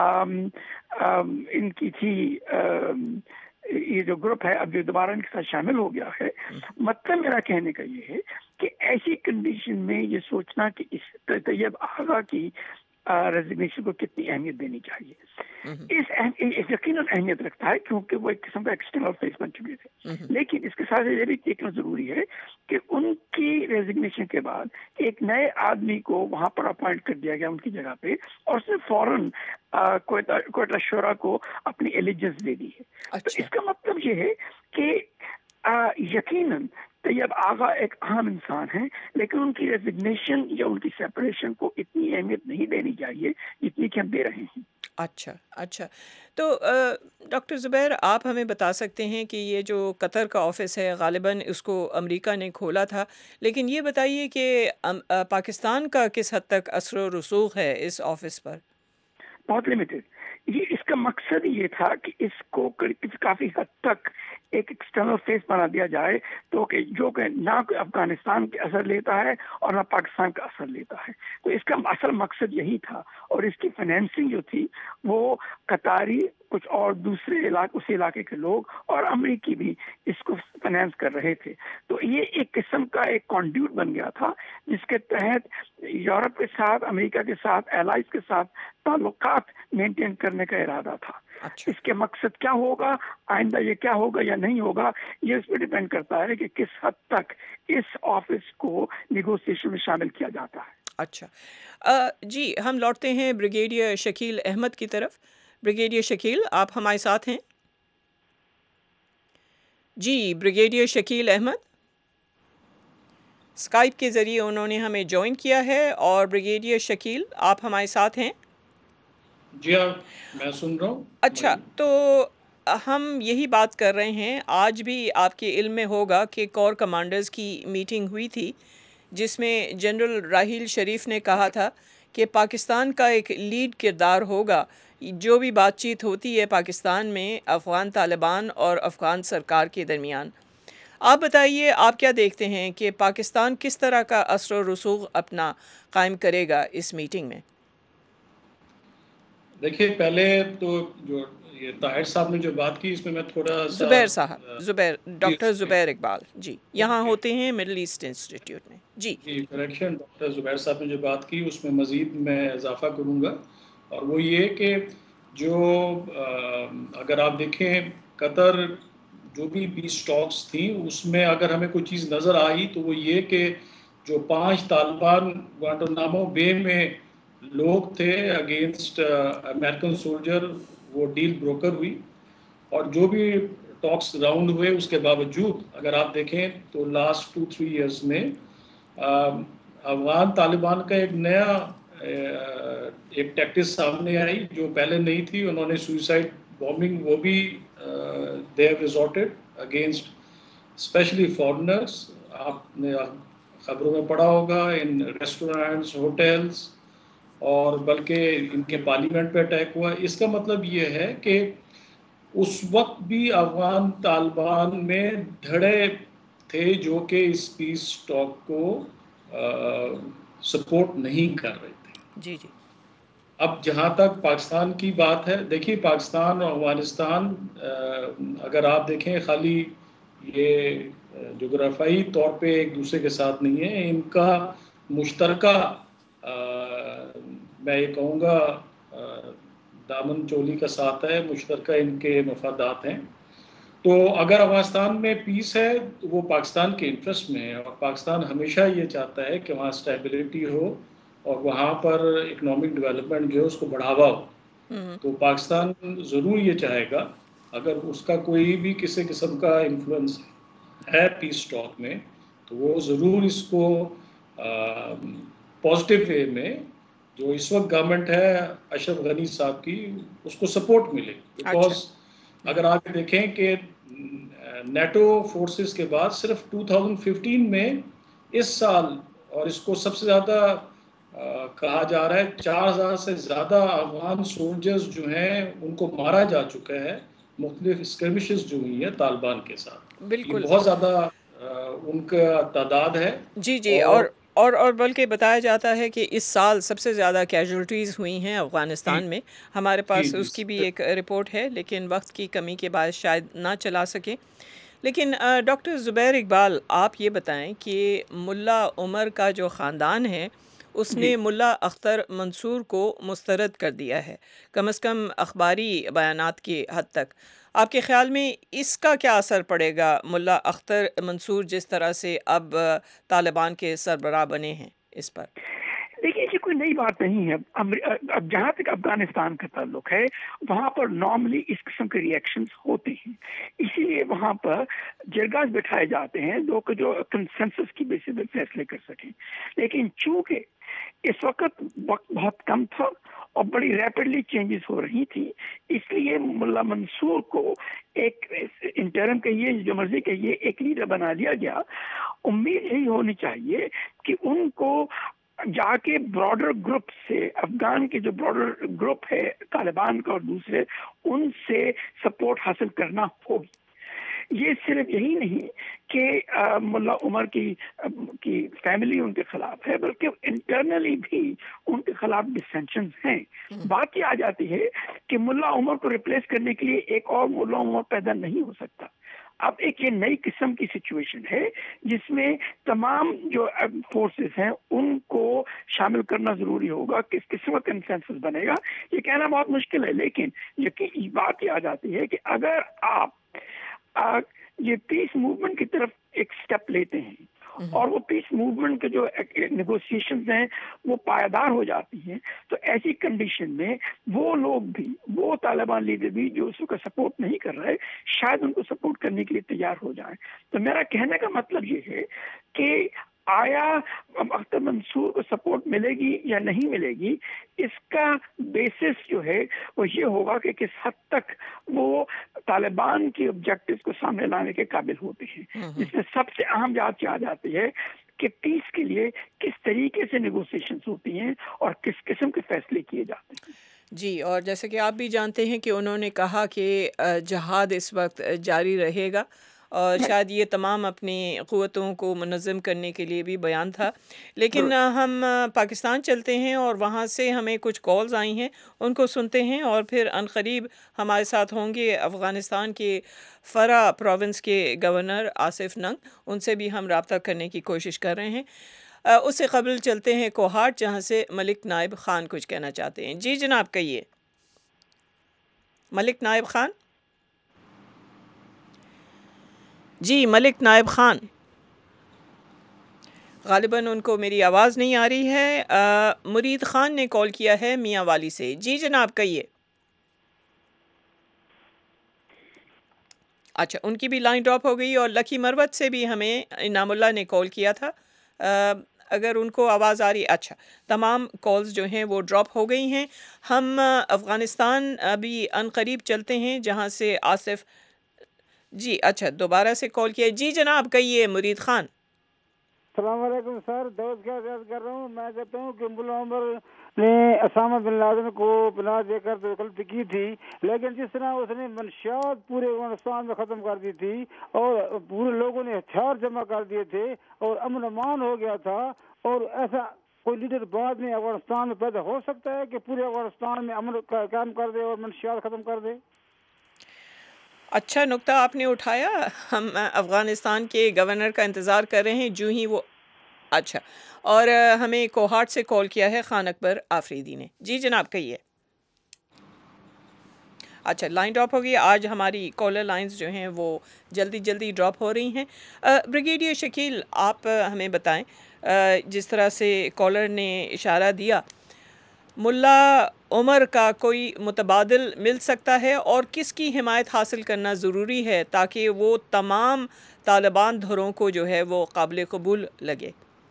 ان کی تھی، یہ جو گروپ ہے اب جو دوبارہ ان کے ساتھ شامل ہو گیا ہے۔ مطلب میرا کہنے کا یہ ہے کہ ایسی کنڈیشن میں یہ سوچنا کہ اس طیب آغا کی ریزگنیشن کو کتنی اہمیت دینی چاہیے، اس یقیناً اہمیت رکھتا ہے، کیونکہ وہ ایک قسم کا ایکسٹرنل فیس بن چکے تھے۔ لیکن اس کے ساتھ یہ بھی دیکھنا ضروری ہے کہ ان کی ریزگنیشن کے بعد ایک نئے آدمی کو وہاں پر اپوائنٹ کر دیا گیا ان کی جگہ پہ، اور اس نے فوراً کوئٹہ شورا کو اپنی ایلیجنس دے دی ہے۔ تو اس کا مطلب یہ ہے کہ یقیناً طیب آغا ایک اہم انسان ہے، لیکن ان کی ریزگنیشن یا ان کی سیپریشن کو اتنی اہمیت نہیں دینی چاہیے جتنی کہ ہم دے رہے ہیں۔ اچھا، تو ڈاکٹر زبیر، آپ ہمیں بتا سکتے ہیں کہ یہ جو قطر کا آفس ہے غالباً اس کو امریکہ نے کھولا تھا، لیکن یہ بتائیے کہ پاکستان کا کس حد تک اثر و رسوخ ہے اس آفس پر؟ بہت لمیٹڈ۔ یہ اس کا مقصد یہ تھا کہ اس کو کافی حد تک ایک ایکسٹرنل فیس بنا دیا جائے تو کہ جو کہ نہ افغانستان کے اثر لیتا ہے اور نہ پاکستان کا اثر لیتا ہے. تو اس کا اصل مقصد یہی تھا. اور اس کی فائنینسنگ جو تھی وہ قطاری، کچھ اور دوسرے اس علاقے کے لوگ اور امریکی بھی اس کو فائنینس کر رہے تھے. تو یہ ایک قسم کا ایک کانڈیوٹ بن گیا تھا جس کے تحت یورپ کے ساتھ، امریکہ کے ساتھ، ایلائز کے ساتھ تعلقات مینٹین کرنے کا ارادہ تھا. اس کے مقصد کیا ہوگا، آئندہ یہ کیا ہوگا یا نہیں ہوگا، یہ اس پہ ڈیپینڈ کرتا ہے کہ کس حد تک اس آفس کو نیگوسیشن میں شامل کیا جاتا ہے. اچھا جی، ہم لوٹتے ہیں بریگیڈیئر شکیل احمد کی طرف. بریگیڈیئر شکیل، آپ ہمارے ساتھ ہیں؟ جی بریگیڈیئر شکیل احمد اسکائپ کے ذریعے انہوں نے ہمیں جوائن کیا ہے. اور بریگیڈیئر شکیل، آپ ہمارے ساتھ ہیں؟ جی ہاں، میں سن رہا ہوں. اچھا، تو ہم یہی بات کر رہے ہیں. آج بھی آپ کے علم میں ہوگا کہ کور کمانڈرز کی میٹنگ ہوئی تھی جس میں جنرل راحیل شریف نے کہا تھا کہ پاکستان کا ایک لیڈ کردار ہوگا. جو بھی بات چیت ہوتی ہے پاکستان میں افغان طالبان اور افغان سرکار کے درمیان، آپ بتائیے آپ کیا دیکھتے ہیں کہ پاکستان کس طرح کا اثر و رسوخ اپنا قائم کرے گا اس میٹنگ میں؟ دیکھیے، پہلے تو جو یہ طاہر صاحب نے جو بات کی اس میں میں تھوڑا سا ڈاکٹر زبیر اقبال جی یہاں ہوتے ہیں مڈل ایسٹ انسٹیٹیوٹ میں. جی کریکشن، ڈاکٹر زبیر صاحب نے جو بات کی اس میں مزید میں اضافہ کروں گا. اور وہ یہ کہ جو اگر آپ دیکھیں قطر جو بھی پیس ٹاکس تھیں اس میں اگر ہمیں کوئی چیز نظر آئی تو وہ یہ کہ جو 5 طالبان گوانٹانامو بے میں لوگ تھے اگینسٹ امریکن سولجر، وہ ڈیل بروکر ہوئی. اور جو بھی ٹاکس راؤنڈ ہوئے اس کے باوجود اگر آپ دیکھیں تو لاسٹ 2-3 ایئرس میں افغان طالبان کا ایک نیا ایک ٹیکٹس سامنے آئی جو پہلے نہیں تھی. انہوں نے سوئسائڈ بومبنگ وہ بھی they have resorted against especially foreigners. آپ نے خبروں میں پڑھا ہوگا ان ریسٹورینٹس، ہوٹلس، اور بلکہ ان کے پارلیمنٹ پہ اٹیک ہوا. اس کا مطلب یہ ہے کہ اس وقت بھی افغان طالبان میں دھڑے تھے جو کہ اس پیس ٹاک کو سپورٹ نہیں کر رہے تھے. جی جی. اب جہاں تک پاکستان کی بات ہے، دیکھیے پاکستان اور افغانستان اگر آپ دیکھیں خالی یہ جغرافیائی طور پہ ایک دوسرے کے ساتھ نہیں ہے، ان کا مشترکہ میں یہ کہوں گا دامن چولی کا ساتھ ہے، مشترکہ ان کے مفادات ہیں. تو اگر افغانستان میں پیس ہے تو وہ پاکستان کے انٹرسٹ میں ہے، اور پاکستان ہمیشہ یہ چاہتا ہے کہ وہاں اسٹیبلٹی ہو اور وہاں پر اکنامک ڈیولپمنٹ جو ہے اس کو بڑھاوا ہو. تو پاکستان ضرور یہ چاہے گا اگر اس کا کوئی بھی کسی قسم کا انفلوئنس ہے پیس ٹاک میں تو وہ ضرور اس کو پازیٹیو وے میں جو اس وقت گورنمنٹ ہے اشرف غنی صاحب کی اس کو سپورٹ ملے. بیکاز اگر آپ دیکھیں کہ نیٹو فورسز کے بعد صرف 2015 میں اس سال، اور اس کو سب سے زیادہ کہا جا رہا ہے 4000 سے زیادہ افغان سولجرز جو ہیں ان کو مارا جا چکا ہے مختلف اسکرمشز جو ہوئی ہیں طالبان کے ساتھ. بالکل بہت زیادہ ان کا تعداد ہے. جی جی. اور بلکہ بتایا جاتا ہے کہ اس سال سب سے زیادہ کیجولٹیز ہوئی ہیں افغانستان میں. ہمارے پاس اس کی بھی ایک رپورٹ ہے لیکن وقت کی کمی کے باعث شاید نہ چلا سکیں. لیکن ڈاکٹر زبیر اقبال، آپ یہ بتائیں کہ ملا عمر کا جو خاندان ہے اس نے ملا اختر منصور کو مسترد کر دیا ہے، کم از کم اخباری بیانات کی حد تک. آپ کے خیال میں اس کا کیا اثر پڑے گا ملا اختر منصور جس طرح سے اب طالبان کے سربراہ بنے ہیں اس پر؟ دیکھیے یہ کوئی نئی بات نہیں ہے. اب جہاں تک افغانستان کا تعلق ہے وہاں پر نارملی اس قسم کے ریئیکشنز ہوتے ہیں، اسی لیے وہاں پر جرگاز بٹھائے جاتے ہیں لوگ جو کنسنسس کی بیسس پہ فیصلے کر سکیں. لیکن چونکہ اس وقت بہت کم تھا اور بڑی ریپڈلی چینجز ہو رہی تھی، اس لیے ملا منصور کو ایک انٹرم کہیے جو مرضی کہیے ایک لیڈر بنا دیا گیا. امید یہی ہونی چاہیے کہ ان کو جا کے براڈر گروپ سے، افغان کے جو براڈر گروپ ہے طالبان کا اور دوسرے، ان سے سپورٹ حاصل کرنا ہوگی۔ یہ صرف یہی نہیں کہ ملا عمر کی فیملی ان کے خلاف ہے، بلکہ انٹرنلی بھی ان کے خلاف ڈسینشنز ہیں۔ بات یہ آ جاتی ہے کہ ملا عمر کو ریپلیس کرنے کے لیے ایک اور ملا عمر پیدا نہیں ہو سکتا۔ اب ایک یہ نئی قسم کی سچویشن ہے جس میں تمام جو فورسز ہیں ان کو شامل کرنا ضروری ہوگا۔ کس قسم کا کنسنسس بنے گا یہ کہنا بہت مشکل ہے، لیکن یہ بات یہ آ جاتی ہے کہ اگر آپ یہ پیس موومنٹ کی طرف ایک سٹیپ لیتے ہیں اور وہ پیس موومنٹ کے جو نیگوسیشنز ہیں وہ پائیدار ہو جاتی ہیں، تو ایسی کنڈیشن میں وہ لوگ بھی، وہ طالبان لیڈر بھی جو اس کا سپورٹ نہیں کر رہے، شاید ان کو سپورٹ کرنے کے لیے تیار ہو جائیں۔ تو میرا کہنے کا مطلب یہ ہے کہ آیا اختر منصور کو سپورٹ ملے گی یا نہیں ملے گی، اس کا بیسس جو ہے وہ یہ ہوگا کہ کس حد تک وہ طالبان کے آبجیکٹیوز کو سامنے لانے کے قابل ہوتے ہیں، جس میں سب سے اہم بات آ جاتی ہے کہ پیس کے لیے کس طریقے سے نیگوسیشنز ہوتی ہیں اور کس قسم کے فیصلے کیے جاتے ہیں۔ جی، اور جیسے کہ آپ بھی جانتے ہیں کہ انہوں نے کہا کہ جہاد اس وقت جاری رہے گا، اور شاید یہ تمام اپنی قوتوں کو منظم کرنے کے لیے بھی بیان تھا۔ لیکن ہم پاکستان چلتے ہیں اور وہاں سے ہمیں کچھ کالز آئی ہیں، ان کو سنتے ہیں، اور پھر عنقریب ہمارے ساتھ ہوں گے افغانستان کے فرا پروونس کے گورنر آصف ننگ، ان سے بھی ہم رابطہ کرنے کی کوشش کر رہے ہیں۔ اس سے قبل چلتے ہیں کوہاٹ، جہاں سے ملک نائب خان کچھ کہنا چاہتے ہیں۔ جی جناب، کہیے ملک نائب خان۔ جی ملک نائب خان، غالباً ان کو میری آواز نہیں آ رہی ہے۔ مرید خان نے کال کیا ہے میاں والی سے۔ جی جناب، کہیے۔ اچھا، ان کی بھی لائن ڈراپ ہو گئی، اور لکی مروت سے بھی ہمیں انعام اللہ نے کال کیا تھا، اگر ان کو آواز آ رہی۔ اچھا، تمام کالز جو ہیں وہ ڈراپ ہو گئی ہیں۔ ہم افغانستان ابھی عنقریب چلتے ہیں، جہاں سے آصف، جی اچھا دوبارہ سے کال کیا۔ جی جناب، کہیے مرید خان۔ السلام علیکم سر، دوست کیا کر رہا ہوں۔ میں کہتا ہوں کہ ملا عمر نے اسامہ بن لادن کو پناہ دے کر تو غلطی کی تھی، لیکن جس طرح اس نے منشیات پورے افغانستان میں ختم کر دی تھی اور پورے لوگوں نے ہتھیار جمع کر دیے تھے اور امن امان ہو گیا تھا، اور ایسا کوئی لیڈر بعد میں افغانستان میں پیدا ہو سکتا ہے کہ پورے افغانستان میں امن قائم کر دے اور منشیات ختم کر دے؟ اچھا نکتہ آپ نے اٹھایا۔ ہم افغانستان کے گورنر کا انتظار کر رہے ہیں، جو ہی وہ، اچھا، اور ہمیں کوہاٹ سے کال کیا ہے خان اکبر آفریدی نے۔ جی جناب، کہیے۔ اچھا، لائن ڈراپ ہو گئی۔ آج ہماری کالر لائنز جو ہیں وہ جلدی ڈراپ ہو رہی ہیں۔ بریگیڈیئر شکیل، آپ ہمیں بتائیں، جس طرح سے کالر نے اشارہ دیا، ملا عمر کا کوئی متبادل مل سکتا ہے، اور کس کی حمایت حاصل کرنا ضروری ہے تاکہ وہ تمام طالبان دھروں کو جو ہے وہ قابل قبول لگے؟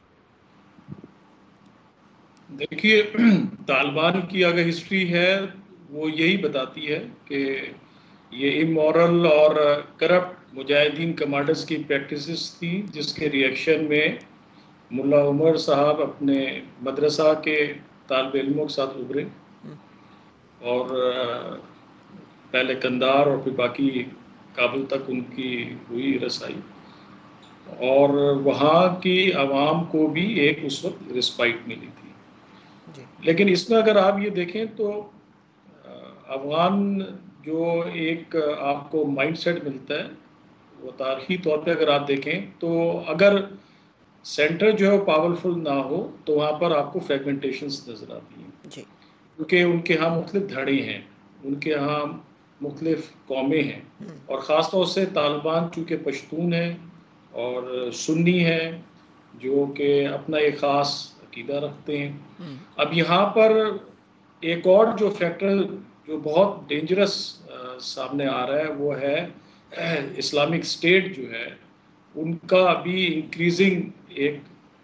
دیکھیے، طالبان کی اگر ہسٹری ہے وہ یہی بتاتی ہے کہ یہ امورل اور کرپٹ مجاہدین کمانڈرز کی پریکٹسز تھی، جس کے ریئیکشن میں ملا عمر صاحب اپنے مدرسہ کے طالب علموں کے ساتھ ابھرے، اور پہلے قندھار اور پھر باقی کابل تک ان کی ہوئی رسائی، اور وہاں کی عوام کو بھی ایک اس وقت رسپائٹ ملی تھی۔ لیکن اس میں اگر آپ یہ دیکھیں تو افغان جو ایک آپ کو مائنڈ سیٹ ملتا ہے، وہ تاریخی طور پہ اگر آپ دیکھیں تو اگر سینٹر جو ہے پاورفل نہ ہو تو وہاں پر آپ کو فریگمنٹیشنز نظر آتی ہیں، کیونکہ ان کے ہاں مختلف دھڑے ہیں، ان کے ہاں مختلف قومیں ہیں، اور خاص طور سے طالبان چونکہ پشتون ہیں اور سنی ہیں جو کہ اپنا ایک خاص عقیدہ رکھتے ہیں۔ اب یہاں پر ایک اور جو فیکٹر جو بہت ڈینجرس سامنے آ رہا ہے وہ ہے اسلامک اسٹیٹ جو ہے، ان کا ابھی انکریزنگ ایک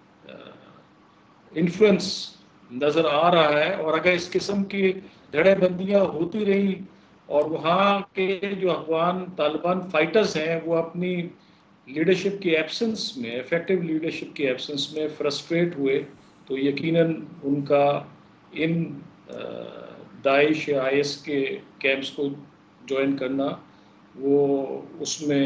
انفلوئنس نظر آ رہا ہے، اور اگر اس قسم کی دھڑے بندیاں ہوتی رہی اور وہاں کے جو افغان طالبان فائٹرز ہیں وہ اپنی لیڈرشپ کی ایبسنس میں، افیکٹو لیڈرشپ کی ایبسنس میں فرسٹریٹ ہوئے تو یقیناً ان کا ان داعش یا IS کے کیمپس کو جوائن کرنا وہ اس میں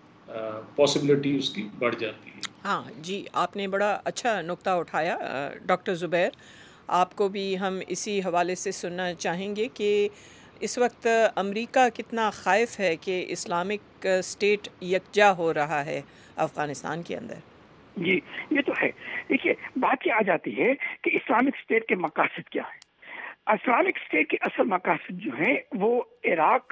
پاسبلٹی اس کی بڑھ جاتی ہے. ہاں جی، آپ نے بڑا اچھا نقطہ اٹھایا ڈاکٹر زبیر. آپ کو بھی ہم اسی حوالے سے سننا چاہیں گے کہ اس وقت امریکہ کتنا خائف ہے کہ اسلامک اسٹیٹ یکجا ہو رہا ہے افغانستان کے اندر. جی یہ تو ہے. دیکھیے بات یہ آ جاتی ہے کہ اسلامک اسٹیٹ کے مقاصد کیا ہیں. اسلامک اسٹیٹ کے اصل مقاصد جو ہیں وہ عراق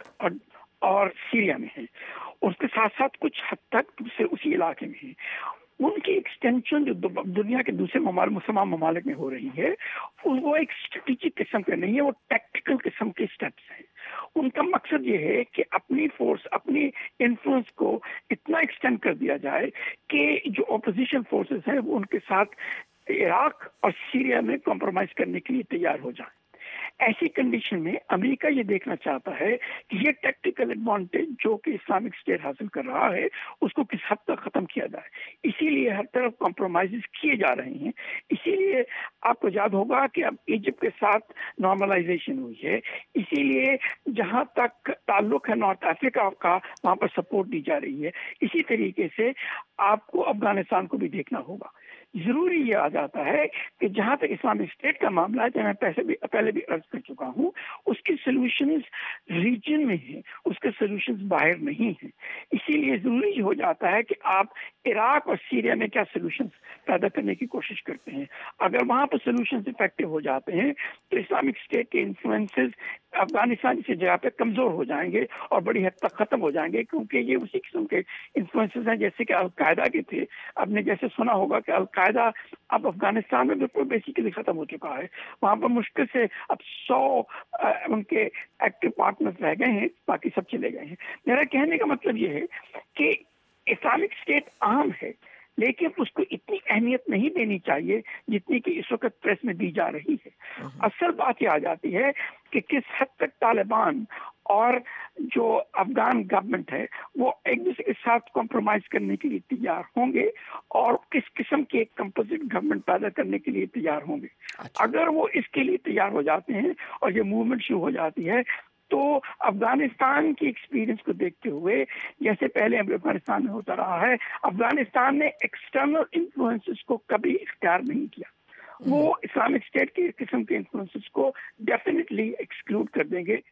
اور سیریا میں ہیں، اور اس کے ساتھ ساتھ کچھ حد تک دوسرے اسی علاقے میں ہیں. ان کی ایکسٹینشن جو دنیا کے دوسرے مسلمان ممالک میں ہو رہی ہے وہ ایک اسٹریٹجک قسم کے نہیں ہے، وہ ٹیکٹیکل قسم کے اسٹیپس ہیں. ان کا مقصد یہ ہے کہ اپنی فورس، اپنی انفلوئنس کو اتنا ایکسٹینڈ کر دیا جائے کہ جو اپوزیشن فورسز ہیں وہ ان کے ساتھ عراق اور سیریا میں کمپرومائز کرنے کے لیے تیار ہو جائیں. ایسی کنڈیشن میں امریکہ یہ دیکھنا چاہتا ہے کہ یہ ٹیکٹیکل ایڈوانٹیج جو کہ اسلامک اسٹیٹ حاصل کر رہا ہے اس کو کس حد تک ختم کیا جائے. اسی لیے ہر طرف کمپرومائزز کیے جا رہے ہیں. اسی لیے آپ کو یاد ہوگا کہ اب ایجپٹ کے ساتھ نارملائزیشن ہوئی ہے. اسی لیے جہاں تک تعلق ہے نارتھ افریقہ کا وہاں پر سپورٹ دی جا رہی ہے. اسی طریقے سے آپ کو افغانستان کو بھی دیکھنا ہوگا. ضروری یہ آ جاتا ہے کہ جہاں تک اسلامک اسٹیٹ کا معاملہ ہے، میں پہلے بھی عرض کر چکا ہوں، اس کے سلوشنز ریجن میں ہیں، اس کے سلوشنز باہر نہیں ہیں. اسی لیے ضروری یہ ہو جاتا ہے کہ آپ عراق اور سیریا میں کیا سلوشنز پیدا کرنے کی کوشش کرتے ہیں. اگر وہاں پر سلوشنز افیکٹو ہو جاتے ہیں تو اسلامک اسٹیٹ کے انفلوئنسز افغانستان کی جگہ پہ کمزور ہو جائیں گے اور بڑی حد تک ختم ہو جائیں گے، کیونکہ یہ اسی قسم کے انفلوئنسز ہیں جیسے کہ القاعدہ کے تھے. آپ نے جیسے سنا ہوگا کہ القاعدہ اب افغانستان میں بالکل بیسیکلی ختم ہو چکا ہے. وہاں پر مشکل سے اب 100 ان کے ایکٹیو پارٹنرز رہ گئے ہیں، باقی سب چلے گئے ہیں. میرا کہنے کا مطلب یہ ہے کہ اسلامک اسٹیٹ عام ہے، لیکن اس کو اتنی اہمیت نہیں دینی چاہیے جتنی کہ اس وقت پریس میں دی جا رہی ہے. اصل بات یہ آ جاتی ہے کہ کس حد تک طالبان اور جو افغان گورنمنٹ ہے وہ ایک دوسرے کے ساتھ کمپرومائز کرنے کے لیے تیار ہوں گے اور کس قسم کی ایک کمپوزٹ گورنمنٹ پیدا کرنے کے لیے تیار ہوں گے. اگر وہ اس کے لیے تیار ہو جاتے ہیں اور یہ موومنٹ شروع ہو جاتی ہے تو افغانستان کی ایکسپیرینس کو دیکھتے ہوئے، جیسے پہلے افغانستان میں ہوتا رہا ہے، افغانستان نے ایکسٹرنل انفلوئنسز کو کبھی اختیار نہیں کیا. وہ اسلامک اسٹیٹ کی قسم کے انفلوئنسز کو ڈیفینیٹلی ایکسکلوڈ کر دیں گے.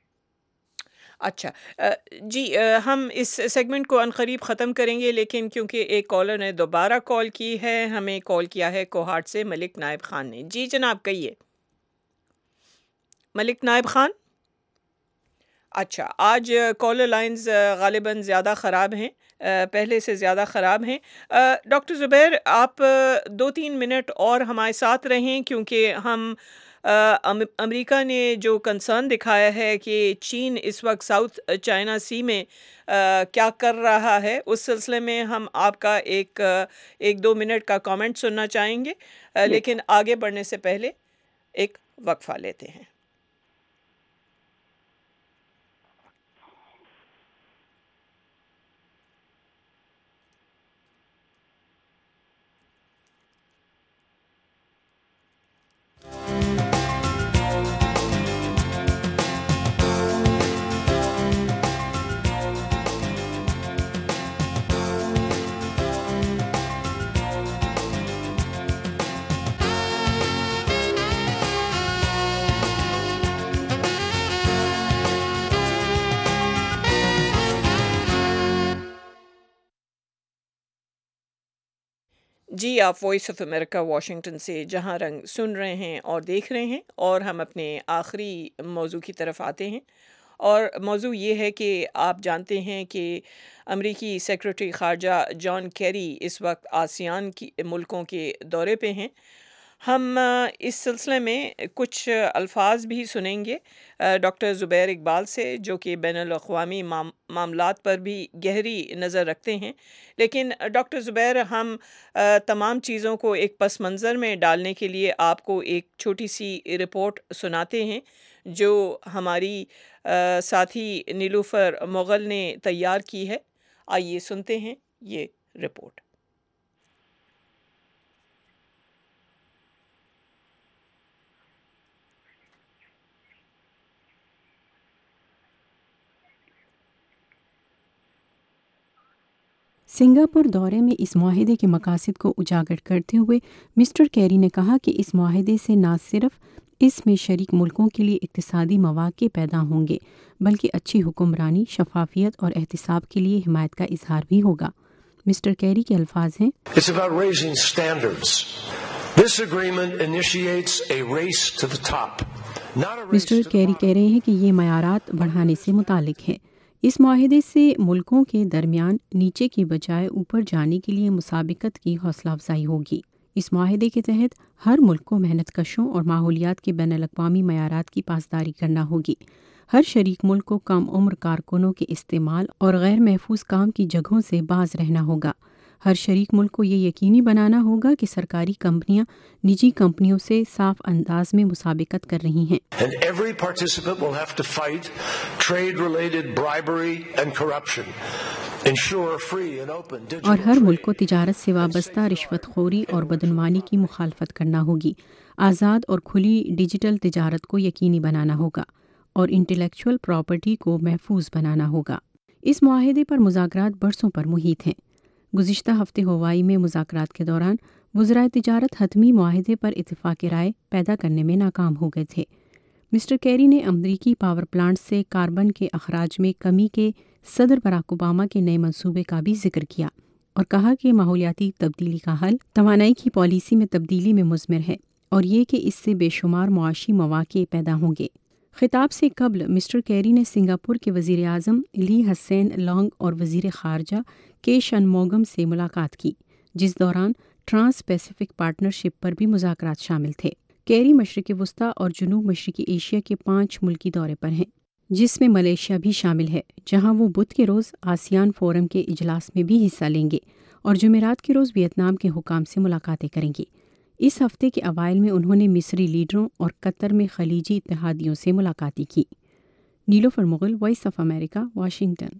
اچھا جی، ہم اس سیگمنٹ کو عنقریب ختم کریں گے، لیکن کیونکہ ایک کالر نے دوبارہ کال کی ہے، ہمیں کال کیا ہے کوہاٹ سے ملک نائب خان نے. جی جناب کہیے. ملک نائب خان. اچھا، آج کالر لائنز غالباً زیادہ خراب ہیں، پہلے سے زیادہ خراب ہیں. ڈاکٹر زبیر آپ 2-3 منٹ اور ہمارے ساتھ رہیں، کیونکہ ہم امریکہ نے جو کنسرن دکھایا ہے کہ چین اس وقت ساؤتھ چائنا سی میں کیا کر رہا ہے، اس سلسلے میں ہم آپ کا ایک 2 منٹ کا کامنٹ سننا چاہیں گے، لیکن آگے بڑھنے سے پہلے ایک وقفہ لیتے ہیں. جی، آپ وائس آف امریکہ واشنگٹن سے جہاں رنگ سن رہے ہیں اور دیکھ رہے ہیں، اور ہم اپنے آخری موضوع کی طرف آتے ہیں. اور موضوع یہ ہے کہ آپ جانتے ہیں کہ امریکی سیکرٹری خارجہ جان کیری اس وقت آسیان کی ملکوں کے دورے پہ ہیں. ہم اس سلسلے میں کچھ الفاظ بھی سنیں گے ڈاکٹر زبیر اقبال سے، جو کہ بین الاقوامی معاملات پر بھی گہری نظر رکھتے ہیں. لیکن ڈاکٹر زبیر، ہم تمام چیزوں کو ایک پس منظر میں ڈالنے کے لیے آپ کو ایک چھوٹی سی رپورٹ سناتے ہیں جو ہماری ساتھی نیلوفر مغل نے تیار کی ہے. آئیے سنتے ہیں یہ رپورٹ. سنگاپور دورے میں اس معاہدے کے مقاصد کو اجاگر کرتے ہوئے مسٹر کیری نے کہا کہ اس معاہدے سے نہ صرف اس میں شریک ملکوں کے لیے اقتصادی مواقع پیدا ہوں گے بلکہ اچھی حکمرانی، شفافیت اور احتساب کے لیے حمایت کا اظہار بھی ہوگا۔ مسٹر کیری کے الفاظ ہیں، It's about raising standards. This agreement initiates a race to the top. Mister Kerry کہہ رہے ہیں کہ یہ معیارات بڑھانے سے متعلق ہے۔ اس معاہدے سے ملکوں کے درمیان نیچے کی بجائے اوپر جانے کے لیے مسابقت کی حوصلہ افزائی ہوگی۔ اس معاہدے کے تحت ہر ملک کو محنت کشوں اور ماحولیات کے بین الاقوامی معیارات کی پاسداری کرنا ہوگی۔ ہر شریک ملک کو کم عمر کارکنوں کے استعمال اور غیر محفوظ کام کی جگہوں سے باز رہنا ہوگا۔ ہر شریک ملک کو یہ یقینی بنانا ہوگا کہ سرکاری کمپنیاں نجی کمپنیوں سے صاف انداز میں مسابقت کر رہی ہیں۔ And every participant will have to fight trade-related bribery and corruption. Ensure free and open digital اور ہر ملک trade. کو تجارت سے وابستہ رشوت خوری اور بدعنوانی کی مخالفت کرنا ہوگی۔ آزاد اور کھلی ڈیجیٹل تجارت کو یقینی بنانا ہوگا اور انٹلیکچوئل پراپرٹی کو محفوظ بنانا ہوگا۔ اس معاہدے پر مذاکرات برسوں پر محیط ہیں۔ گزشتہ ہفتے ہوائی میں مذاکرات کے دوران وزرائے تجارت حتمی معاہدے پر اتفاق رائے پیدا کرنے میں ناکام ہو گئے تھے۔ مسٹر کیری نے امریکی پاور پلانٹ سے کاربن کے اخراج میں کمی کے صدر براک اوباما کے نئے منصوبے کا بھی ذکر کیا اور کہا کہ ماحولیاتی تبدیلی کا حل توانائی کی پالیسی میں تبدیلی میں مضمر ہے اور یہ کہ اس سے بے شمار معاشی مواقع پیدا ہوں گے۔ خطاب سے قبل مسٹر کیری نے سنگاپور کے وزیر اعظم لی ہسین لونگ اور وزیر خارجہ کے شنموگم سے ملاقات کی، جس دوران ٹرانس پیسیفک پارٹنرشپ پر بھی مذاکرات شامل تھے۔ کیری مشرق وسطیٰ اور جنوب مشرقی ایشیا کے 5 ملکی دورے پر ہیں، جس میں ملیشیا بھی شامل ہے، جہاں وہ بدھ کے روز آسیان فورم کے اجلاس میں بھی حصہ لیں گے اور جمعرات کے روز ویتنام کے حکام سے ملاقاتیں کریں گے۔ اس ہفتے کے اوائل میں انہوں نے مصری لیڈروں اور قطر میں خلیجی اتحادیوں سے ملاقاتیں کی۔ Nilofar Mughal, Voice of America, Washington.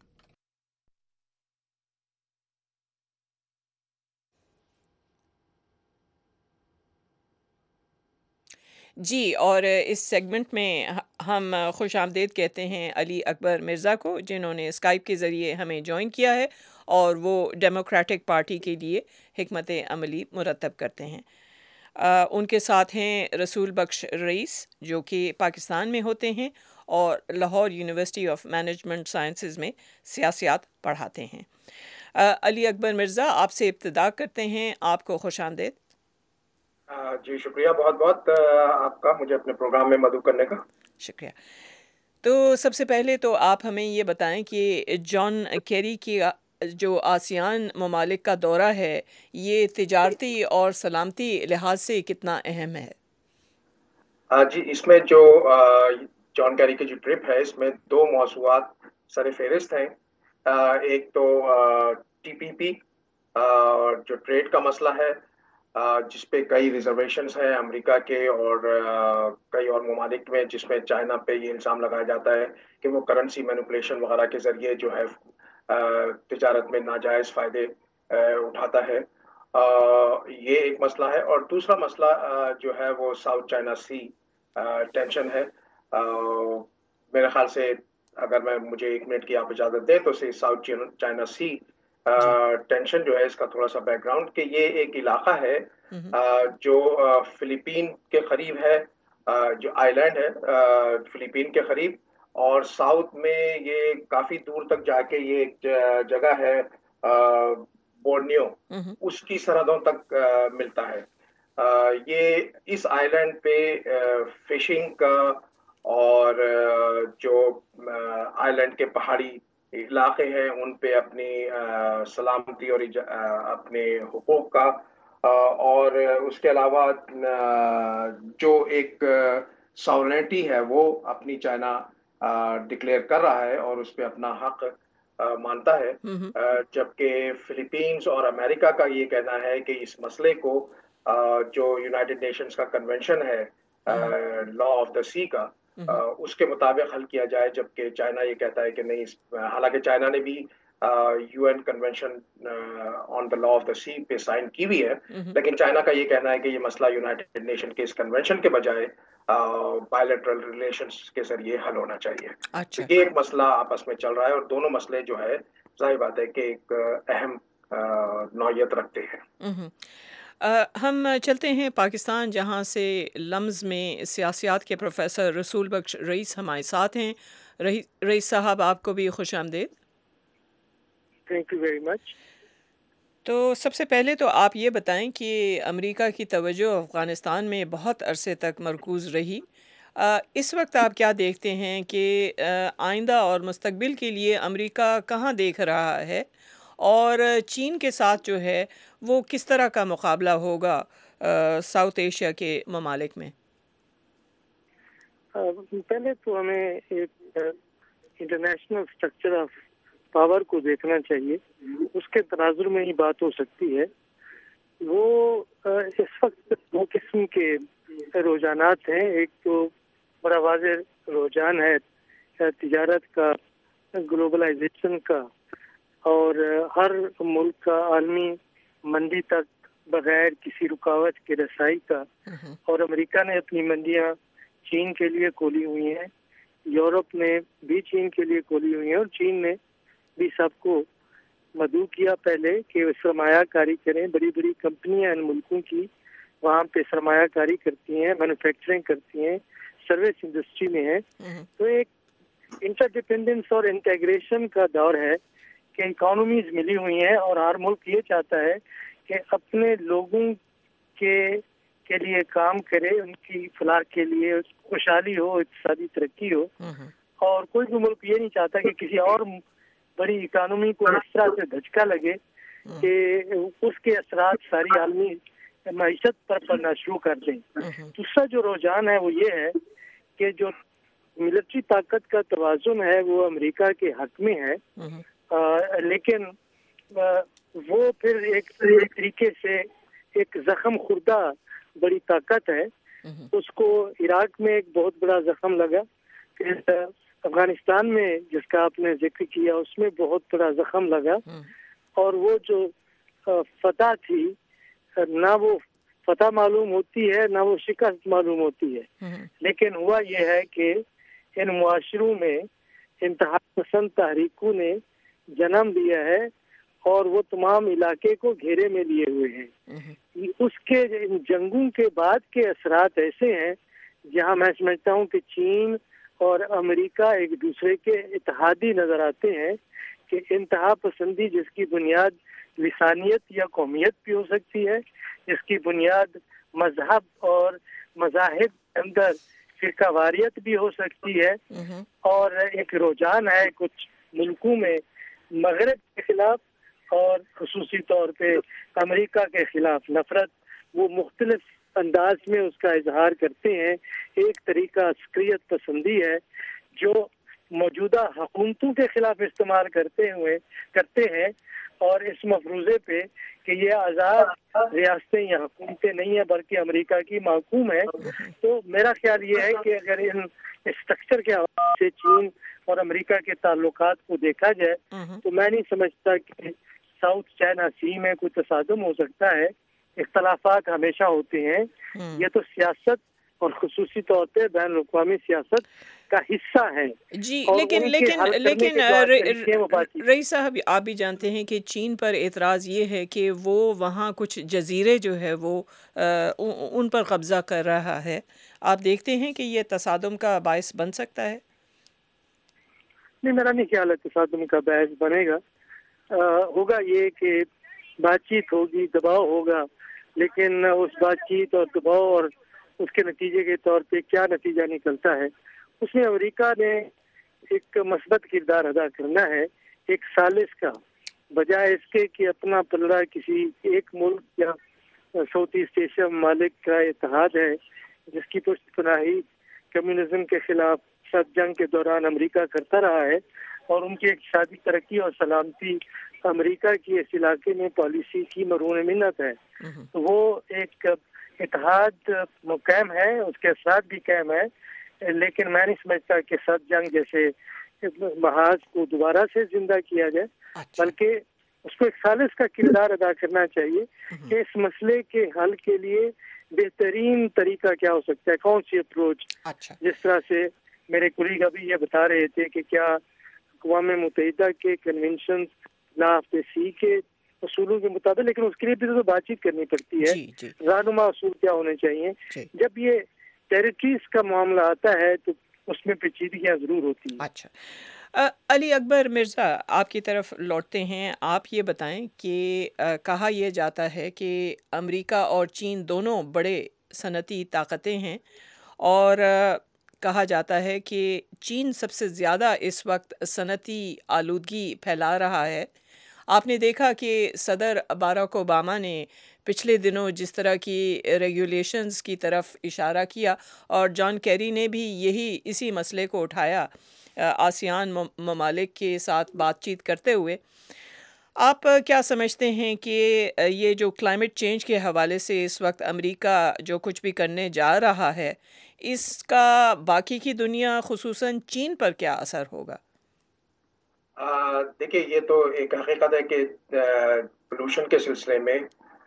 جی، اور اس سیگمنٹ میں ہم خوش آمدید کہتے ہیں علی اکبر مرزا کو، جنہوں نے اسکائپ کے ذریعے ہمیں جوائن کیا ہے اور وہ ڈیموکریٹک پارٹی کے لیے حکمت عملی مرتب کرتے ہیں۔ ان کے ساتھ ہیں رسول بخش رئیس، جو کہ پاکستان میں ہوتے ہیں اور Lahore University of Management Sciences میں سیاسیات پڑھاتے ہیں۔ علی اکبر مرزا، آپ سے ابتدا کرتے ہیں، آپ کو خوش آمدید۔ جی شکریہ بہت بہت آپ کا، مجھے اپنے پروگرام میں مدعو کرنے کا۔ شکریہ۔ تو سب سے پہلے تو آپ ہمیں یہ بتائیں کہ جان کیری کی جو آسیان ممالک کا دورہ ہے، یہ تجارتی اور سلامتی لحاظ سے کتنا اہم ہے؟ جی، اس میں جو جان کیری کی جو ٹرپ ہے، اس میں 2 موضوعات سر فہرست ہیں۔ ایک تو ٹی پی پی جو ٹریڈ کا مسئلہ ہے، جس پہ کئی ریزرویشنز ہیں امریکہ کے اور کئی اور ممالک میں، جس میں چائنا پہ یہ الزام لگایا جاتا ہے کہ وہ کرنسی مینوپولیشن وغیرہ کے ذریعے جو ہے تجارت میں ناجائز فائدے اٹھاتا ہے۔ یہ ایک مسئلہ ہے، اور دوسرا مسئلہ جو ہے وہ ساؤتھ چائنا سی ٹینشن ہے۔ میرے خیال سے اگر مجھے 1 منٹ کی آپ اجازت دیں تو ساؤتھ چائنا سی ٹینشن جو ہے، اس کا تھوڑا سا بیک گراؤنڈ کہ یہ ایک علاقہ ہے جو فلپین کے قریب ہے، جو آئی لینڈ ہے فلپین کے قریب، اور ساؤتھ میں یہ کافی دور تک جا کے یہ ایک جگہ ہے بورنیو، اس کی سرحدوں تک ملتا ہے۔ یہ اس آئی لینڈ پہ فشنگ کا اور جو آئی لینڈ کے پہاڑی علاقے ہیں ان پہ اپنی سلامتی اور اپنے حقوق کا، اور اس کے علاوہ جو ایک ساورنٹی ہے وہ اپنی چائنا ڈکلیئر کر رہا ہے اور اس پہ اپنا حق مانتا ہے، جبکہ فلپینز اور امریکہ کا یہ کہنا ہے کہ اس مسئلے کو جو یونائٹڈ نیشنز کا کنونشن ہے لا آف دا سی کا، اس کے مطابق حل کیا جائے، جبکہ چائنا یہ کہتا ہے کہ نہیں۔ حالانکہ چائنا نے بھی U N convention on the law of the sea پہ سائن کی ہوئی ہے، لیکن چائنا کا یہ کہنا ہے کہ یہ مسئلہ یونائٹڈ نیشن کے اس کنونشن کے بجائے بائیلیٹرل ریلیشنز کے ذریعے حل ہونا چاہیے۔ یہ ایک مسئلہ آپس میں چل رہا ہے، اور دونوں مسئلے جو ہے ظاہر بات ہے کہ ایک اہم नौयत रखते हैं। हम चलते हैं पाकिस्तान, जहां से लम्ज़ में सियासियात के प्रोफेसर रसूल बख्श रईस हमारे साथ हैं। रईस साहब, आपको भी खुश आमदीद। Thank you very much. तो सबसे पहले तो आप ये बताएं कि अमेरिका की तवज्जो अफ़गानिस्तान में बहुत अरसे तक मरकूज़ रही। इस वक्त आप क्या देखते हैं कि आइंदा और मुस्तकबिल के लिए अमेरिका कहाँ देख रहा है, और चीन के साथ जो है वो किस तरह का मुकाबला होगा साउथ एशिया के ममालिक में? पहले तो हमें एक इंटरनेशनल स्ट्रक्चर ऑफ पावर को देखना चाहिए, उसके तनाजुर में ही बात हो सकती है। वो इस वक्त दो किस्म के रुझानात हैं। एक तो बड़ा वाज़ेह रुझान है तिजारत का, ग्लोबलाइजेशन का, और हर मुल्क का आलमी मंडी तक बगैर किसी रुकावट के रसाई का। और अमेरिका ने अपनी मंडियां चीन के लिए खोली हुई हैं, यूरोप ने भी चीन के लिए खोली हुई हैं, और चीन ने भी सबको मदऊ किया पहले कि सरमायाकारी करें। बड़ी बड़ी कंपनियां इन मुल्कों की वहाँ पे सरमायाकारी करती हैं, मैन्युफैक्चरिंग करती हैं, सर्विस इंडस्ट्री में है। तो एक इंटरडिपेंडेंस और इंटीग्रेशन का दौर है कि इकोनॉमीज मिली हुई हैं, और हर मुल्क ये चाहता है कि अपने लोगों के लिए काम करे, उनकी फलाह के लिए खुशहाली हो, इक़्तिसादी तरक्की हो। और कोई भी मुल्क ये नहीं चाहता कि किसी और बड़ी इकोनॉमी को इस तरह से धचका लगे कि उसके असरात सारी आलमी मईशत पर पड़ना शुरू कर दें। दूसरा जो रुझान है वो ये है कि जो मिलिट्री ताकत का तवाज़ुन है वो अमेरिका के हक में है, लेकिन वो फिर एक तरीके से एक जख्म खुर्दा बड़ी ताकत है। उसको इराक में एक बहुत बड़ा जख्म लगा, फिर अफगानिस्तान में जिसका आपने जिक्र किया उसमें बहुत बड़ा जख्म लगा। और वो जो फतह थी, ना वो फतह मालूम होती है ना वो शिकस्त मालूम होती है। लेकिन हुआ ये है कि इन मुआशरों में इंतहा पसंद तहरीकों ने जन्म दिया है, और वो तमाम इलाके को घेरे में लिए हुए हैं। उसके जंगों के बाद के असरात ऐसे हैं जहां मैं समझता हूं कि चीन और अमेरिका एक दूसरे के इत्तेहादी नजर आते हैं, कि इंतहा पसंदी जिसकी बुनियाद लिसानियत या कौमियत भी हो सकती है, जिसकी बुनियाद मजहब और मजाहिब के अंदर फिरकावारियत भी हो सकती है, और एक रुझान है कुछ मुल्कों में मगरब के खिलाफ और खुसूसी तौर पे अमेरिका के खिलाफ नफरत। वो मुख्तलिफ अंदाज में उसका इजहार करते हैं। एक तरीका अस्करियत पसंदी है जो मौजूदा हुकूमतों के खिलाफ इस्तेमाल करते हैं, और इस मफरूज़े पे कि ये आज़ाद रियासतें या हुकूमतें नहीं है बल्कि अमेरिका की महकूम है। तो मेरा ख्याल ये है कि अगर इन स्ट्रक्चर के हवाले से चीन और अमेरिका के ताल्लुकात को देखा जाए तो मैं नहीं समझता कि साउथ चाइना सी में कोई तसादुम हो सकता है। इख्तलाफात हमेशा होते हैं, ये तो सियासत और खुसूसी तौर पे बैन अक़वामी सियासत का हिस्सा है जी। लेकिन रईस साहब, आप भी जानते हैं कि चीन पर एतराज़ ये है कि वो वहाँ कुछ जजीरे जो है वो उन पर कब्जा कर रहा है। आप देखते हैं कि ये तसादुम का बायस बन सकता है? नहीं, मेरा नहीं ख्याल है तसादुम का बायस बनेगा। होगा ये कि बातचीत होगी, दबाव होगा, लेकिन उस बातचीत और दबाव और उसके नतीजे के तौर पे क्या नतीजा निकलता है उसमें अमेरिका ने एक मस्बत किरदार अदा करना है, एक सालिस का, बजाय इसके कि अपना पलड़ा किसी एक मुल्क या साउथ ईस्ट एशिया ममालिक का इत्तेहाद है जिसकी पुष्टपनाही कम्युनिज्म के खिलाफ सख्त जंग के दौरान अमेरिका करता रहा है, और उनकी एक शादी तरक्की और सलामती अमेरिका की इस इलाके में पॉलिसी की मरून मिन्नत है। तो वो एक इत्तेहाद मुकाम है, उसके असरात भी कायम है, लेकिन मैं नहीं समझता कि सख्त जंग जैसे महाज को दोबारा से जिंदा किया जाए, बल्कि उसको एक सालिस का किरदार अदा करना चाहिए कि इस मसले के हल के लिए बेहतरीन तरीका क्या हो सकता है, कौन सी अप्रोच। जिस तरह से मेरे कुलीग अभी ये बता रहे थे कि क्या अक़वाम मुत्तहिदा के convention law of the sea के اصولوں کے مطابق، لیکن اس کے لیے بھی تو بات چیت کرنی پڑتی ہے، رہنما اصول کیا ہونے چاہیے۔ جب یہ ٹیریٹریز کا معاملہ آتا ہے تو اس میں پیچیدگیاں ضرور ہوتی ہیں۔ اچھا، علی اکبر مرزا آپ کی طرف لوٹتے ہیں، آپ یہ بتائیں کہ کہا یہ جاتا ہے کہ امریکہ اور چین دونوں بڑے صنعتی طاقتیں ہیں، اور کہا جاتا ہے کہ چین سب سے زیادہ اس وقت صنعتی آلودگی پھیلا رہا ہے۔ آپ نے دیکھا کہ صدر باراک اوباما نے پچھلے دنوں جس طرح کی ریگولیشنز کی طرف اشارہ کیا، اور جان کیری نے بھی اسی مسئلے کو اٹھایا آسیان ممالک کے ساتھ بات چیت کرتے ہوئے۔ آپ کیا سمجھتے ہیں کہ یہ جو کلائمیٹ چینج کے حوالے سے اس وقت امریکہ جو کچھ بھی کرنے جا رہا ہے، اس کا باقی کی دنیا خصوصاً چین پر کیا اثر ہوگا؟ دیکھیے، یہ تو ایک حقیقت ہے کہ پولوشن کے سلسلے میں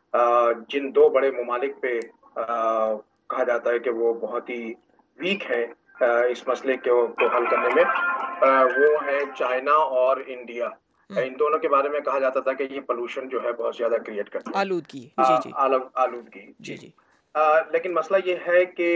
جن دو بڑے ممالک پہ کہا جاتا ہے کہ وہ بہت ہی ویک ہے اس مسئلے کو حل کرنے میں، وہ ہے چائنا اور انڈیا۔ ان دونوں کے بارے میں کہا جاتا تھا کہ یہ پولوشن جو ہے بہت زیادہ کریٹ کرتا ہے، آلودگی۔ جی۔ لیکن مسئلہ یہ ہے کہ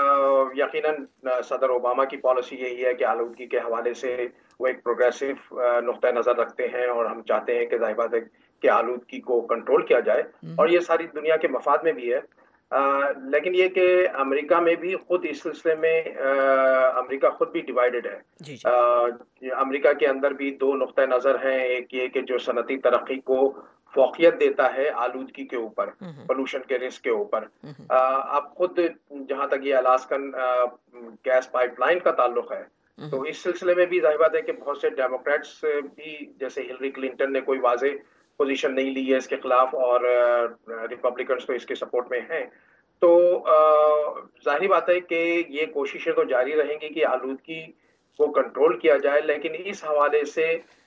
یقیناً صدر اوباما کی پالیسی یہی ہے کہ آلودگی کے حوالے سے وہ ایک پروگریسو نقطۂ نظر رکھتے ہیں، اور ہم چاہتے ہیں کہ ظاہر بات ہے کہ آلودگی کو کنٹرول کیا جائے، اور یہ ساری دنیا کے مفاد میں بھی ہے۔ لیکن یہ کہ امریکہ میں بھی خود اس سلسلے میں امریکہ خود بھی ڈیوائیڈڈ ہے۔ امریکہ کے اندر بھی دو نقطۂ نظر ہیں، ایک یہ کہ جو صنعتی ترقی کو فوقیت دیتا ہے آلودگی کے اوپر، پولوشن کے رسک کے اوپر۔ اب خود جہاں تک یہ الاسکن گیس پائپ لائن کا تعلق ہے، تو اس سلسلے میں بھی ظاہر بات ہے کہ بہت سے ڈیموکریٹس بھی، جیسے ہلری کلنٹن نے کوئی واضح پوزیشن نہیں لی ہے اس کے خلاف، اور ریپبلکنز تو اس کے سپورٹ میں ہیں، تو ظاہر بات ہے کہ یہ کوششیں تو جاری رہیں گی کہ آلودگی کو کنٹرول کیا جائے، لیکن اس حوالے سے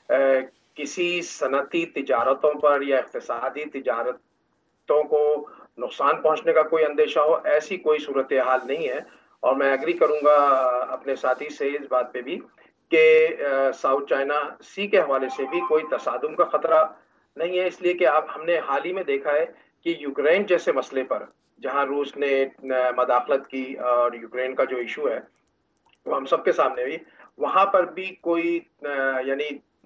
کسی صنعتی تجارتوں پر یا اقتصادی تجارتوں کو نقصان پہنچنے کا کوئی اندیشہ ہو، ایسی کوئی صورتحال نہیں ہے۔ اور میں ایگری کروں گا اپنے ساتھی سے اس بات پہ بھی کہ ساؤتھ چائنا سی کے حوالے سے بھی کوئی تصادم کا خطرہ نہیں ہے، اس لیے کہ اب ہم نے حال ہی میں دیکھا ہے کہ یوکرین جیسے مسئلے پر، جہاں روس نے مداخلت کی اور یوکرین کا جو ایشو ہے وہ ہم سب کے سامنے بھی، وہاں پر بھی کوئی یعنی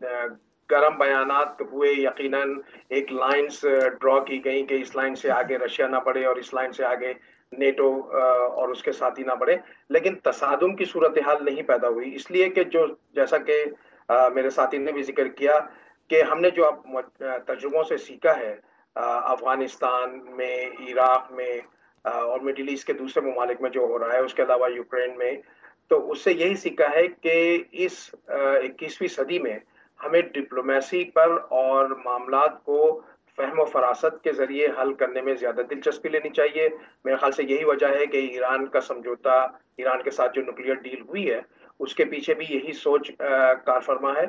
گرم بیانات ہوئے، یقیناً ایک لائنز ڈرا کی گئیں کہ اس لائن سے آگے رشیا نہ بڑھے اور اس لائن سے آگے نیٹو اور اس کے ساتھی نہ بڑھے، لیکن تصادم کی صورتحال نہیں پیدا ہوئی، اس لیے کہ جو جیسا کہ میرے ساتھی نے بھی ذکر کیا کہ ہم نے جو تجربوں سے سیکھا ہے افغانستان میں، عراق میں اور مڈل ایسٹ کے دوسرے ممالک میں جو ہو رہا ہے، اس کے علاوہ یوکرین میں، تو اس سے یہی سیکھا ہے کہ اس 21ویں صدی میں ہمیں ڈپلومیسی پر اور معاملات کو فہم و فراست کے ذریعے حل کرنے میں زیادہ دلچسپی لینی چاہیے۔ میرے خیال سے یہی وجہ ہے کہ ایران کا سمجھوتا، ایران کے ساتھ جو نیوکلیئر ڈیل ہوئی ہے، اس کے پیچھے بھی یہی سوچ کار فرما ہے،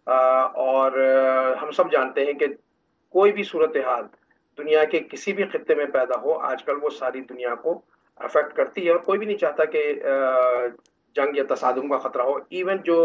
اور ہم سب جانتے ہیں کہ کوئی بھی صورتحال دنیا کے کسی بھی خطے میں پیدا ہو، آج کل وہ ساری دنیا کو افیکٹ کرتی ہے، اور کوئی بھی نہیں چاہتا کہ جنگ یا تصادم کا خطرہ ہو۔ ایون جو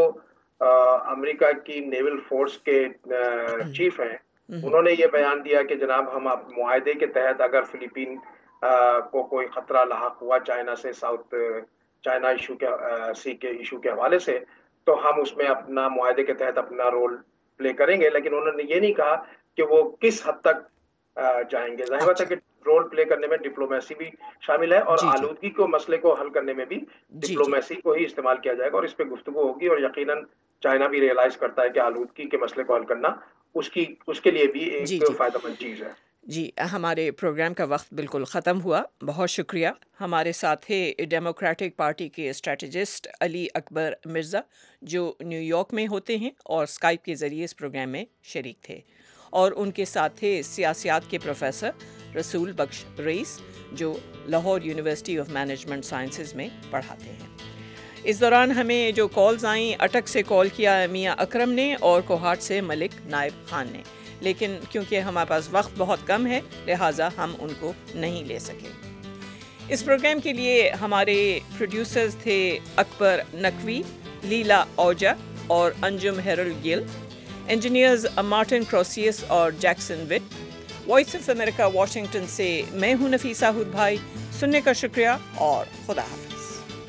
امریکہ کی نیول فورس کے چیف ہیں، انہوں نے یہ بیان دیا کہ جناب ہم معاہدے کے تحت اگر فلپین کو کوئی خطرہ لاحق ہوا چائنا سے، ساؤتھ چائنا ایشو کے سی کے ایشو کے حوالے سے، تو ہم اس میں اپنا معاہدے کے تحت اپنا رول پلے کریں گے، لیکن انہوں نے یہ نہیں کہا کہ وہ کس حد تک جائیں گے۔ ظاہر بات ہے کہ رول پلے کرنے میں ڈپلومیسی بھی شامل ہے، اور آلودگی کو مسئلے کو حل کرنے میں بھی ڈپلومیسی کو ہی استعمال کیا جائے گا، اور اس پہ گفتگو ہوگی، اور یقیناً چائنا بھی ریئلائز کرتا ہے کہ آلودگی کے مسئلے کو حل کرنا اس کے لیے بھی ایک فائدہ مند چیز ہے۔ جی، ہمارے پروگرام کا وقت بالکل ختم ہوا، بہت شکریہ۔ ہمارے ساتھ تھے ڈیموکریٹک پارٹی کے اسٹریٹجسٹ علی اکبر مرزا، جو نیو یارک میں ہوتے ہیں اور اسکائپ کے ذریعے اس پروگرام میں شریک تھے، اور ان کے ساتھ تھے سیاسیات کے پروفیسر رسول بخش رئیس، جو Lahore University of Management Sciences میں پڑھاتے ہیں۔ اس دوران ہمیں جو کالز آئیں، اٹک سے کال کیا میاں اکرم نے اور کوہاٹ سے ملک نائب خان نے، لیکن کیونکہ ہمارے پاس وقت بہت کم ہے لہٰذا ہم ان کو نہیں لے سکے۔ اس پروگرام کے لیے ہمارے پروڈیوسرز تھے اکبر نقوی، لیلا اوجا اور انجم ہیرل گل۔ انجینئرز مارٹن کروسیس اور جیکسن وٹ. وائس آف امریکہ واشنگٹن سے میں ہوں نفیسہ ہود بھائی. سننے کا شکریہ اور خدا حافظ.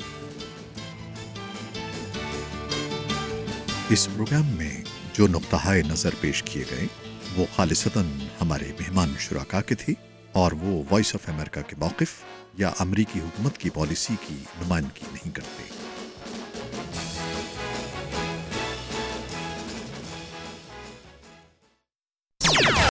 اس پروگرام میں جو نقطہ نظر پیش کیے گئے وہ خالصتاً ہمارے مہمان شرکا کے تھے اور وہ وائس آف امریکہ کے موقف یا امریکی حکومت کی پالیسی کی نمائندگی نہیں کرتے.